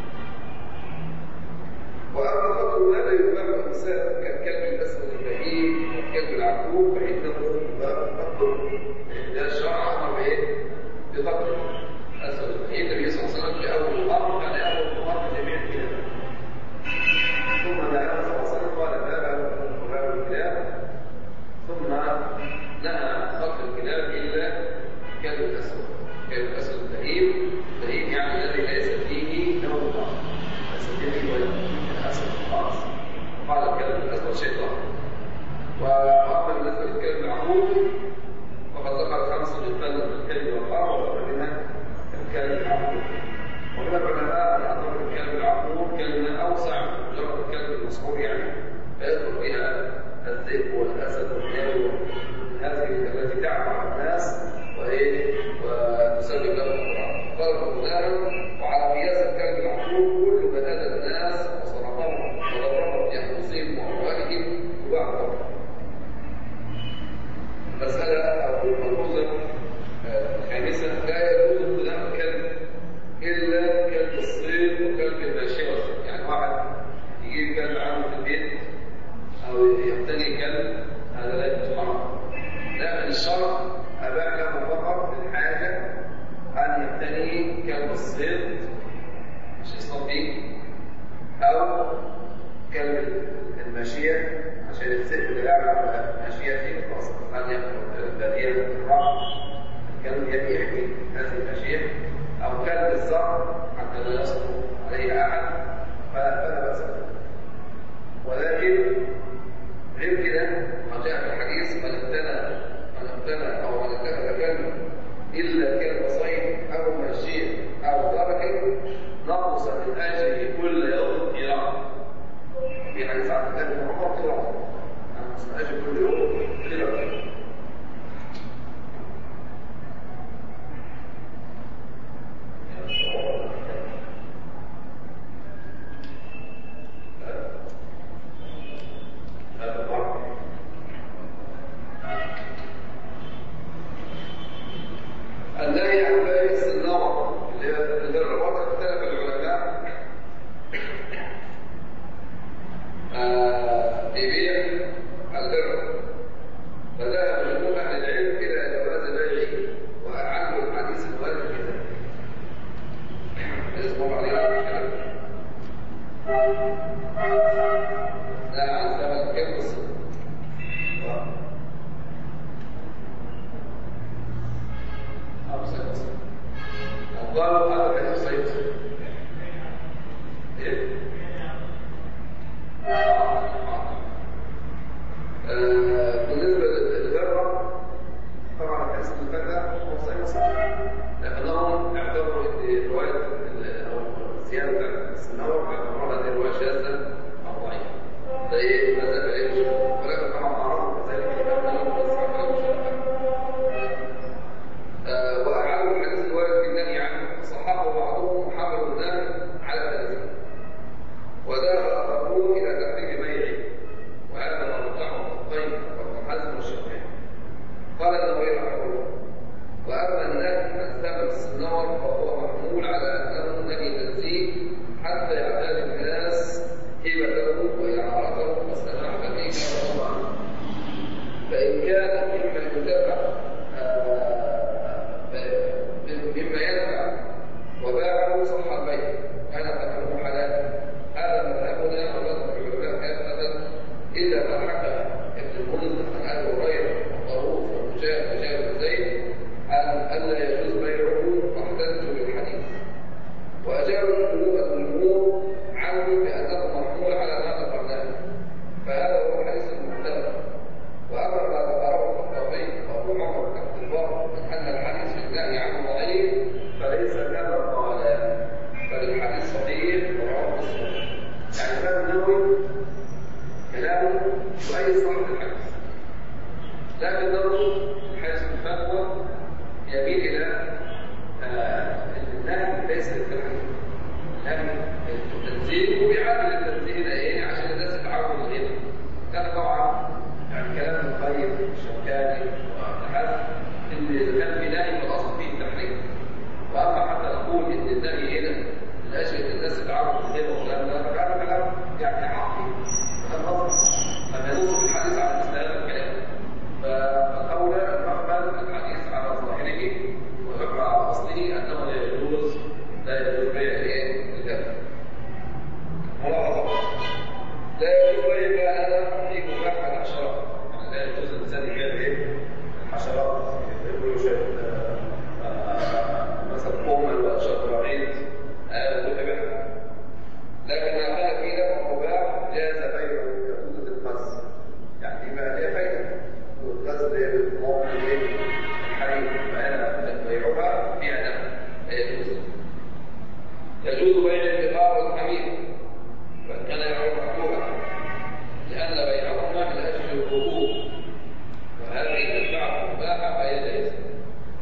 وأما قتل ما لا يباح الإنسان كالكلب الأسود البهيم والكلب العقوق فإنه قتله، ده الشرع أمر بإيه؟ بقتله. الأسود البهيم النبي صلى الله عليه وسلم في أول الأمر كان يأمر بقتل جميع الكلاب، ثم نهى صلى الله عليه وسلم قال باب قتل الكلاب، ثم نهى عن قتل الكلاب إلا كلب الأسود. كلب الأسود البهيم يعني الذي ليس فيه نوع ضعف، ليس فيه ولا الأسود خالص، قال الكلب الأسود شيطان. وأما بالنسبة للكلب العقوق فقد ذكر 5 جلدان من الكلب والحار، وذكر منها الكلب العقوق. ومن العلماء من أعتبر الكلب العقوق كلمة أوسع من مجرد الكلب المسعور، يعني فيدخل فيها الذئب والأسد والنمر، هذه التي تعب على الناس وتسبب لهم أمراض. قال فلان وعلى قياس الكلب العقوق كل من أذى الناس وصرفهم وضربهم في أنفسهم وأموالهم تباع ضربا. مسألة أو ملحوظة خامسة: لا يجوز ابتداء الكلب إلا كلب الصيد وكلب الماشية. يعني واحد يجيب كلب عنده في البيت أو يقتني كلب، هذا لا يجوز حرام، لكن الشرع أباح له فقط في الحاجة أن يقتني كلب الصيد مش يصطاد أو كلب الماشية عشان الذئب اللي يعمل على ماشيته خاصة أن يأكل البادية الرعب، الكلب يحمي هذه الماشية، أو كلب الزرع حتى لا يسقط عليه أحد، فلا بأس به. ولكن غير كده ما جاء في الحديث: من ابتنى أو من اتخذ كلب إلا كلب صيد أو ماشية أو ترك نقص من أجله كل يوم قراءة. في حديث عبد الله بن عمر قراءة نقص من أجل كل يوم قراءة. النهي عن بيع السنارة اللي الرباط اختلف العلماء في بيع البر، فذهب جمهور أهل العلم إلى جواز بيعه، وأعلوا الحديث الوارد في ذلك. يصبر عليه الكلام لا عن ثمن كلب الصدق. قالوا هذا كان الصيد فإيه ماذا يجوز ولكن كما معروف ذلك وأعلم الحديث الوارد في النهي عنه صححه بعضهم وحمل النهي على ذلك وذهب الآخرون إلى تحريم بيعه وهذا ما رجحه الطيب وابن حزم والشافعي قال النووي رحمه الله وأما النهي عن ثمن الصنار فهو محمول على أنه نهي تنزيه حتى يعتاد الناس هبته وإعارته وسماع به والله فإن كان مما يدفع مما يدفع وباعه صح البيع كان ثمنه حلالا هذا مذهبنا ومذهب العلماء كافة إلا ما حكى ابن المنذر عن أبي هريرة وطاووس ومجاهد بن زيد أن لا يجوز بيعه واحتجوا بالحديث وأجابوا الجمهور عنه بأنه محمول على ما ذكرناه فهذا هو الحديث المختلف وأما ما ذكره الخطابي وأبو عمر بن عبد البر من أن الحديث في النهي عنه ضعيف فليس كما قال بل الحديث صحيح ورواه مسلم يعني الإمام النووي كلامه يؤيد صحة الحديث لكن برضه حيث الفتوى يميل إلى النهي ليس للتحريم لكن التنزيه وبيعادل التنزيه ده ايه عشان الناس تتعود غيره كان طبعا يعني كلام القيم الشوكاني وحد ان اذا كان في نهي فالاصل فيه التحريم واما حتى نقول ان النهي هنا لاجل ان الناس تتعود غيره والكلام ده فكان كلام يعني عقلي كلام نظري لما ينص الحديث على مثل هذا الكلام فالاولى ان نحمل الحديث على ظاهره ونحمل على اصله انه لا يجوز بيع الايه الجبل ملاحظه لا يجوز بيع هذا في مباح الحشرات يعني لا يجوز الانسان يبيع ايه الحشرات يقولوا شيء مثلا قمل وشطرانيت وتبع لكن ما كان في له مباح جاز بيعه كحدود القز يعني ما ليه فايده والقز بالموقع الحريم فانا بيعها فيها نفع يجوز بيع البقار والحمير وان كان يعرف مكروها لان بيعهما من اجل الركوب وهذه المنفعه مباحه فهي جائزه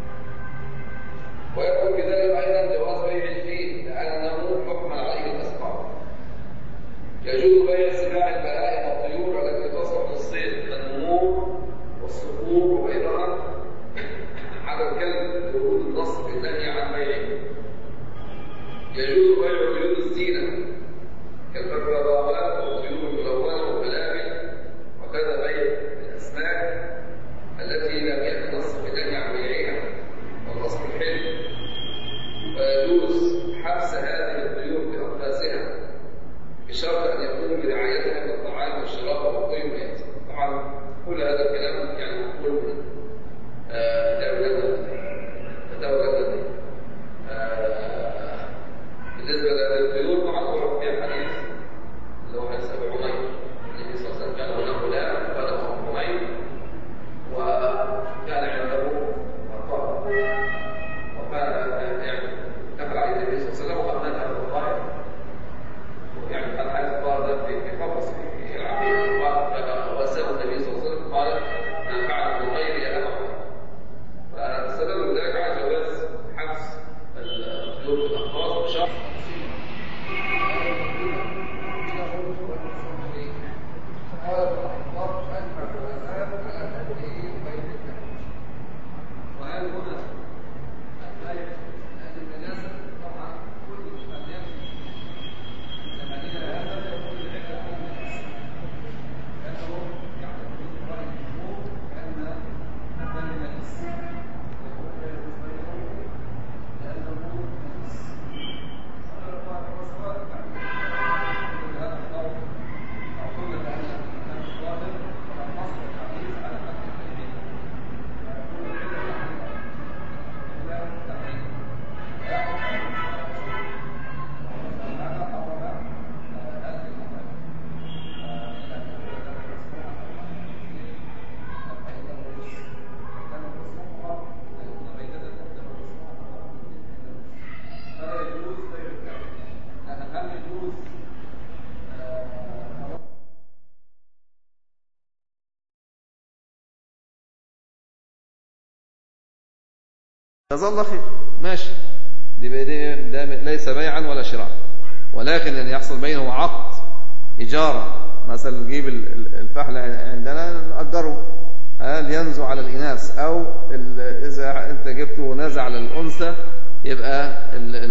جزاه الله خير، ماشي، ده ليس بيعا ولا شراء، ولكن أن يحصل بينه عقد إجارة، مثلا نجيب الفحل عندنا نأجره لينزو على الإناث، أو إذا أنت جبته ونزع على الأنثى يبقى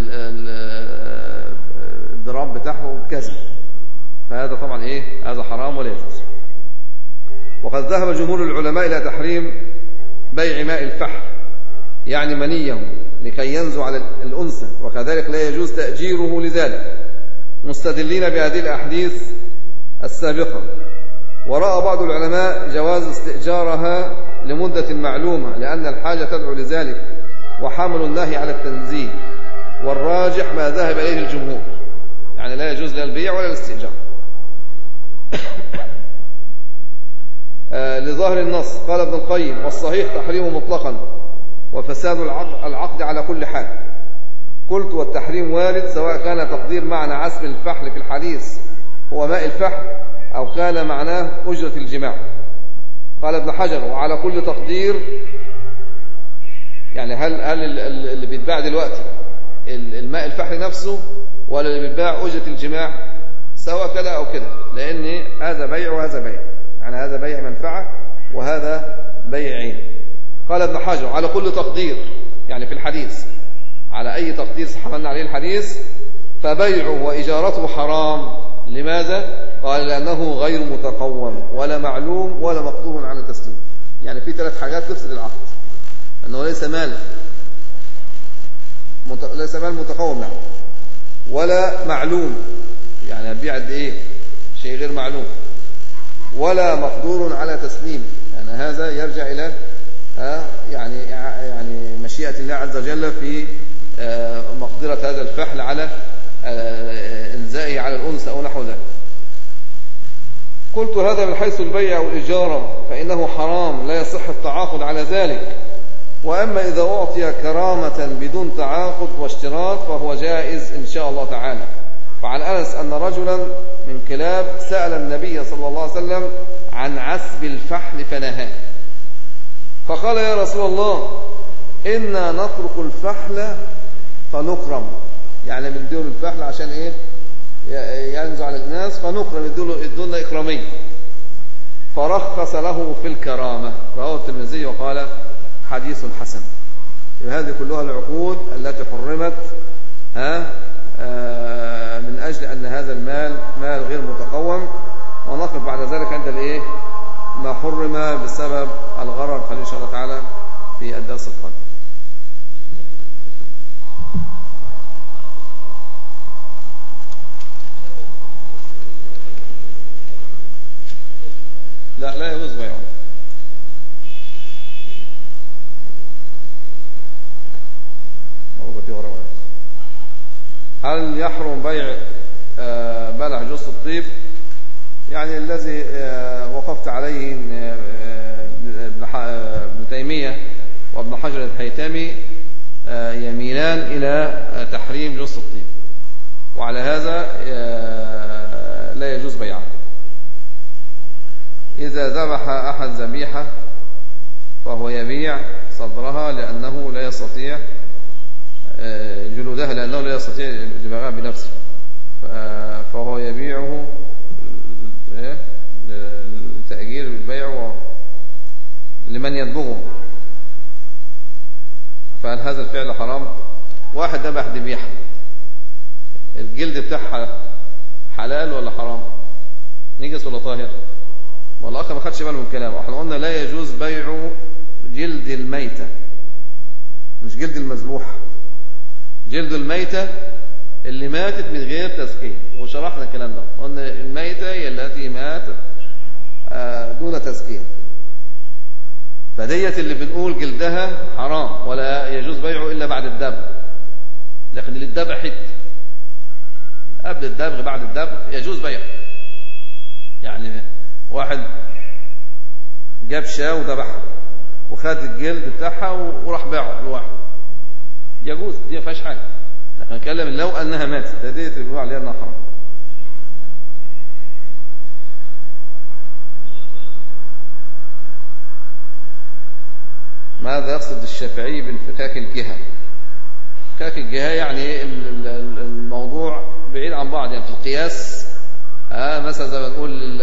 الضراب بتاعه كذا، فهذا طبعا إيه؟ هذا حرام ولا يجوز. وقد ذهب جمهور العلماء إلى تحريم بيع ماء الفحل، يعني منيه، لكي ينزو على الأنثى، وكذلك لا يجوز تأجيره لذلك، مستدلين بهذه الأحاديث السابقة. ورأى بعض العلماء جواز استئجارها لمدة معلومة، لأن الحاجة تدعو لذلك، وحمل النهي على التنزيه، والراجح ما ذهب إليه الجمهور، يعني لا يجوز لا البيع ولا الاستئجار لظاهر النص. قال ابن القيم: والصحيح تحريمه مطلقا، وفساد العقد على كل حال. قلت: والتحريم وارد، سواء كان تقدير معنى عسب الفحل في الحديث هو ماء الفحل، أو كان معناه أجرة الجماع. قال ابن حجر: وعلى كل تقدير، يعني هل اللي بيتباع دلوقتي الماء الفحل نفسه، ولا اللي بيتباع أجرة الجماع، سواء كده أو كده، لأن هذا بيع وهذا بيع، يعني هذا بيع منفعة وهذا بيع عين. قال ابن حجر: على كل تقدير، يعني في الحديث، على أي تقدير حملنا عليه الحديث، فبيعه وإجارته حرام. لماذا؟ قال: لأنه غير متقوم، ولا معلوم، ولا مقدور على التسليم. يعني في 3 حاجات تفسد العقد: أنه ليس مال متقوم، نعم، ولا معلوم، يعني هتبيع قد إيه، شيء غير معلوم، ولا مقدور على تسليم، يعني هذا يرجع إلى يعني مشيئة الله عز وجل في مقدرة هذا الفحل على إنزائه على الأنثى أو نحو ذلك. قلت: هذا من حيث البيع والإجارة، فإنه حرام، لا يصح التعاقد على ذلك. وأما إذا أعطي كرامة بدون تعاقد واشتراط فهو جائز إن شاء الله تعالى. فعن أنس أن رجلا من كلاب سأل النبي صلى الله عليه وسلم عن عسب الفحل فنهاه، فقال: يا رسول الله، إنا نترك الفحل فنكرم، يعني بنديله الفحل عشان إيه؟ ينزع على الناس، فنكرم، يدونا إكرامية. فرخص له في الكرامة. رواه الترمذي وقال: حديث حسن. هذه كلها العقود التي حرمت من أجل أن هذا المال مال غير متقوم. ونقف بعد ذلك عند الإيه؟ ما حرم بسبب الغرر، خلينا إن شاء الله تعالى في الدرس القادم. لا يجوز بيعه. هل يحرم بيع بلح جوز الطيب؟ يعني الذي وقفت عليه ابن تيمية وابن حجر الهيثمي يميلان إلى تحريم جوز الطيب، وعلى هذا لا يجوز بيعه. إذا ذبح أحد ذبيحة فهو يبيع صدرها لأنه لا يستطيع جلودها، لأنه لا يستطيع دماغها بنفسه، فهو يبيعه لتأجير البيع لمن يدبغه. فهل هذا الفعل حرام؟ واحد ذبح ذبيحة، الجلد بتاعها حلال ولا حرام؟ نجس ولا طاهر؟ والله أخي ما خدش باله من كلامه. احنا قلنا لا يجوز بيع جلد الميتة، مش جلد المذبوح، جلد الميتة اللي ماتت من غير تزكية، وشرحنا الكلام ده. قلنا الميتة هي التي ماتت دون تزكية، فديت اللي بنقول جلدها حرام ولا يجوز بيعه إلا بعد الدبغ. لكن اللي الدبغ حتى قبل الدبغ بعد الدبغ يجوز بيعه. يعني واحد جاب شاة وذبحها وخد الجلد بتاعها وراح باعه لواحد، يجوز، دي ما فيهاش حاجه. لكن نتكلم لو انها ماتت، دي اللي بيقولوا عليها انها حرام. وهذا يقصد الشافعي بانفكاك الجهة. انفكاك الجهة يعني الموضوع بعيد عن بعض. يعني في القياس مثلا زي ما نقول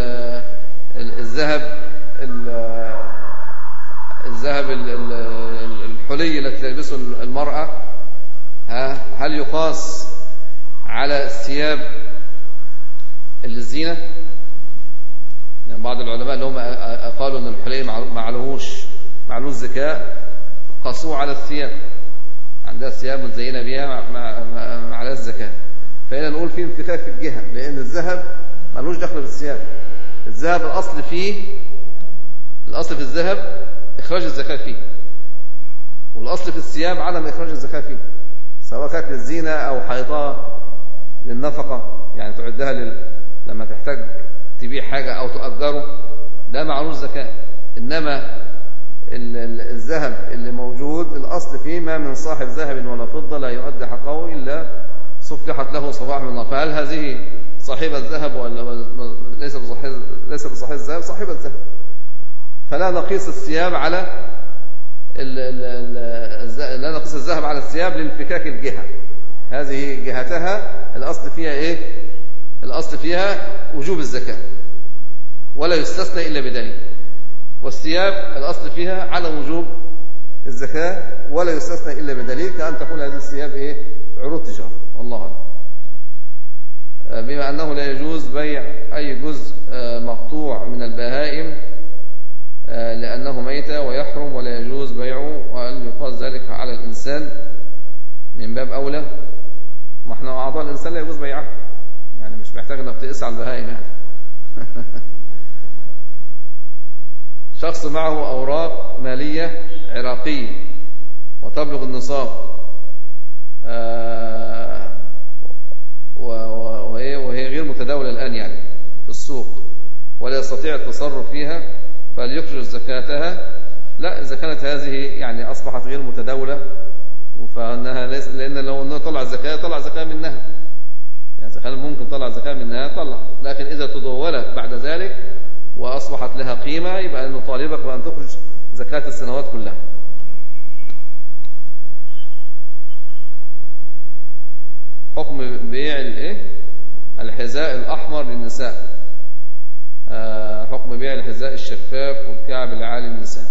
الذهب الحلي التي تلبسه المرأة هل يقاس على الثياب الزينة؟ يعني بعض العلماء اللي هم قالوا ان الحلي معلوش زكاة قاسوه على الثياب، عندها الثياب متزينة بها ما عليها الزكاة. فهنا نقول فيه انفكاك في الجهة، لأن الذهب معلوش دخل بالثياب. الذهب الأصل في الذهب إخراج الزكاة فيه، والأصل في الثياب عدم إخراج الزكاة فيه، سواء كانت للزينة أو حيطها للنفقة، يعني تعدها لما تحتاج تبيع حاجة أو تؤجره، ده معلوش زكاة. إنما الذهب اللي موجود الأصل فيه ما من صاحب ذهب ولا فضة لا يؤدي حقه إلا صفحت له صباح من النار. فهل هذه صاحبة الذهب ولا ليس بصاحب الذهب؟ صاحبة الذهب. فلا نقيس الثياب على لا نقيس الذهب على الثياب لانفكاك الجهة. هذه جهتها الأصل فيها إيه؟ الأصل فيها وجوب الزكاة ولا يستثنى إلا بدليل. والثياب الأصل فيها على وجوب الزكاة ولا يستثنى إلا بدليل، كأن تكون هذه الثياب إيه؟ عروض تجارة. والله أعلم. بما أنه لا يجوز بيع أي جزء مقطوع من البهائم لأنه ميتة ويحرم ولا يجوز بيعه، وهل يقاس ذلك على الإنسان من باب أولى؟ ما احنا أعضاء الإنسان لا يجوز بيعه، يعني مش محتاج أنك تقيس على البهائم يعني. شخص معه أوراق مالية عراقية وتبلغ النصاب وهي غير متداولة الآن يعني في السوق ولا يستطيع التصرف فيها، فهل يخرج زكاتها؟ لا، إذا كانت هذه يعني أصبحت غير متداولة فإنها لأن لو طلع زكاة منها، يعني إذا كان ممكن طلع زكاة منها طلع، لكن إذا تداولت بعد ذلك وأصبحت لها قيمة يبقى نطالبك بأن تخرج زكاة السنوات كلها. حكم بيع الحذاء الأحمر للنساء. حكم بيع الحذاء الشفاف والكعب العالي للنساء.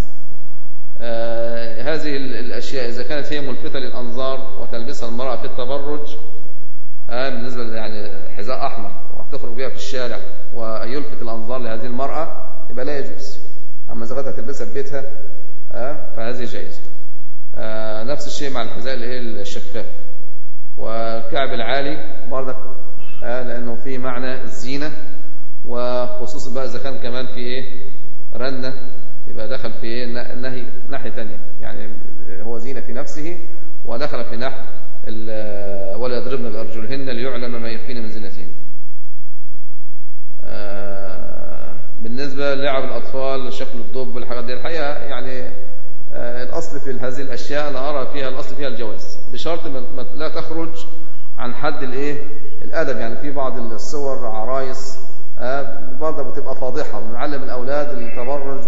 هذه الأشياء إذا كانت هي ملفتة للأنظار وتلبسها المرأة في التبرج، بالنسبة يعني حذاء أحمر وتخرج بها في الشارع ويلفت الأنظار لهذه المرأة يبقى لا يجوز. أما إذا كانت تلبسها في بيتها فهذه جائزة. نفس الشيء مع الحذاء اللي هي الشفاف. والكعب العالي برضك لأنه فيه معنى الزينة، وخصوصا بقى إذا كان كمان في رنة يبقى دخل في نهي ناحية تانية، يعني هو زينة في نفسه ودخل في نحو ولا يضربن بأرجلهن ليعلم ما يخفين من زينتهن. بالنسبة للعب الأطفال شكل الضب الحاجات دي الحقيقة يعني الأصل في هذه الأشياء أنا أرى فيها الأصل فيها الجواز بشرط ما لا تخرج عن حد الأدب. يعني في بعض الصور عرايس برضه بتبقى فاضحة، ونعلم الأولاد التبرج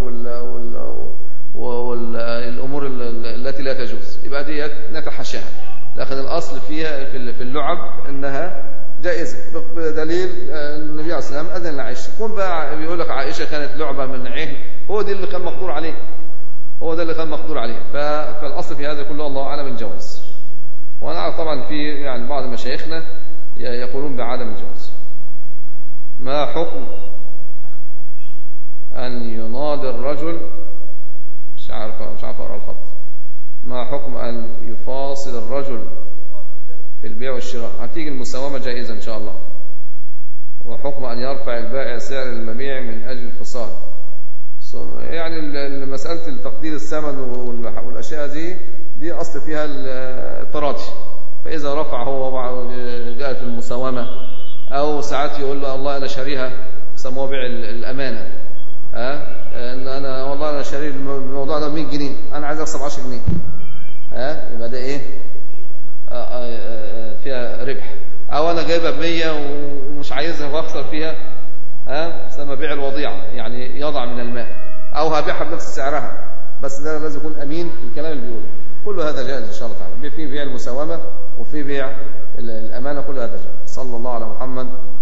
والأمور التي لا تجوز، يبقى دي نتحاشاها. لكن الأصل فيها في اللعب إنها جائزة بدليل النبي عليه الصلاة والسلام أذن لعائشة. كون بقى بيقول لك عائشة كانت لعبة من عين، هو دي اللي كان مقدور عليه، فالأصل في هذا كله الله أعلم الجواز. وأنا أعرف طبعا في يعني بعض مشايخنا يقولون بعدم الجواز. ما حكم أن يناضل الرجل مش عارف أقرأ الخط. ما حكم أن يفاصل الرجل في البيع والشراء؟ هتيجي المساومة جائزة إن شاء الله. وحكم أن يرفع البائع سعر المبيع من أجل الفصال. يعني مسألة تقدير الثمن والأشياء دي أصل فيها التراضي، فإذا رفع هو جاءت المساومة، أو ساعات يقول له الله أنا شاريها سموه بيع الأمانة، إن أنا والله أنا شاري الموضوع ده 100 جنيه أنا عايز أكسب 10 جنيه، يبقى ده فيها ربح. أو أنا جايبها ب100 ومش عايزها وأخسر فيها، سمى بيع الوضيعة، يعني يضع من الماء، أو هبيعها بنفس سعرها بس ده لازم يكون أمين في الكلام اللي بيقوله. كل هذا جائز إن شاء الله تعالى، في بيع المساومة وفي بيع الأمانة، كل هذا جائز. صلى الله على محمد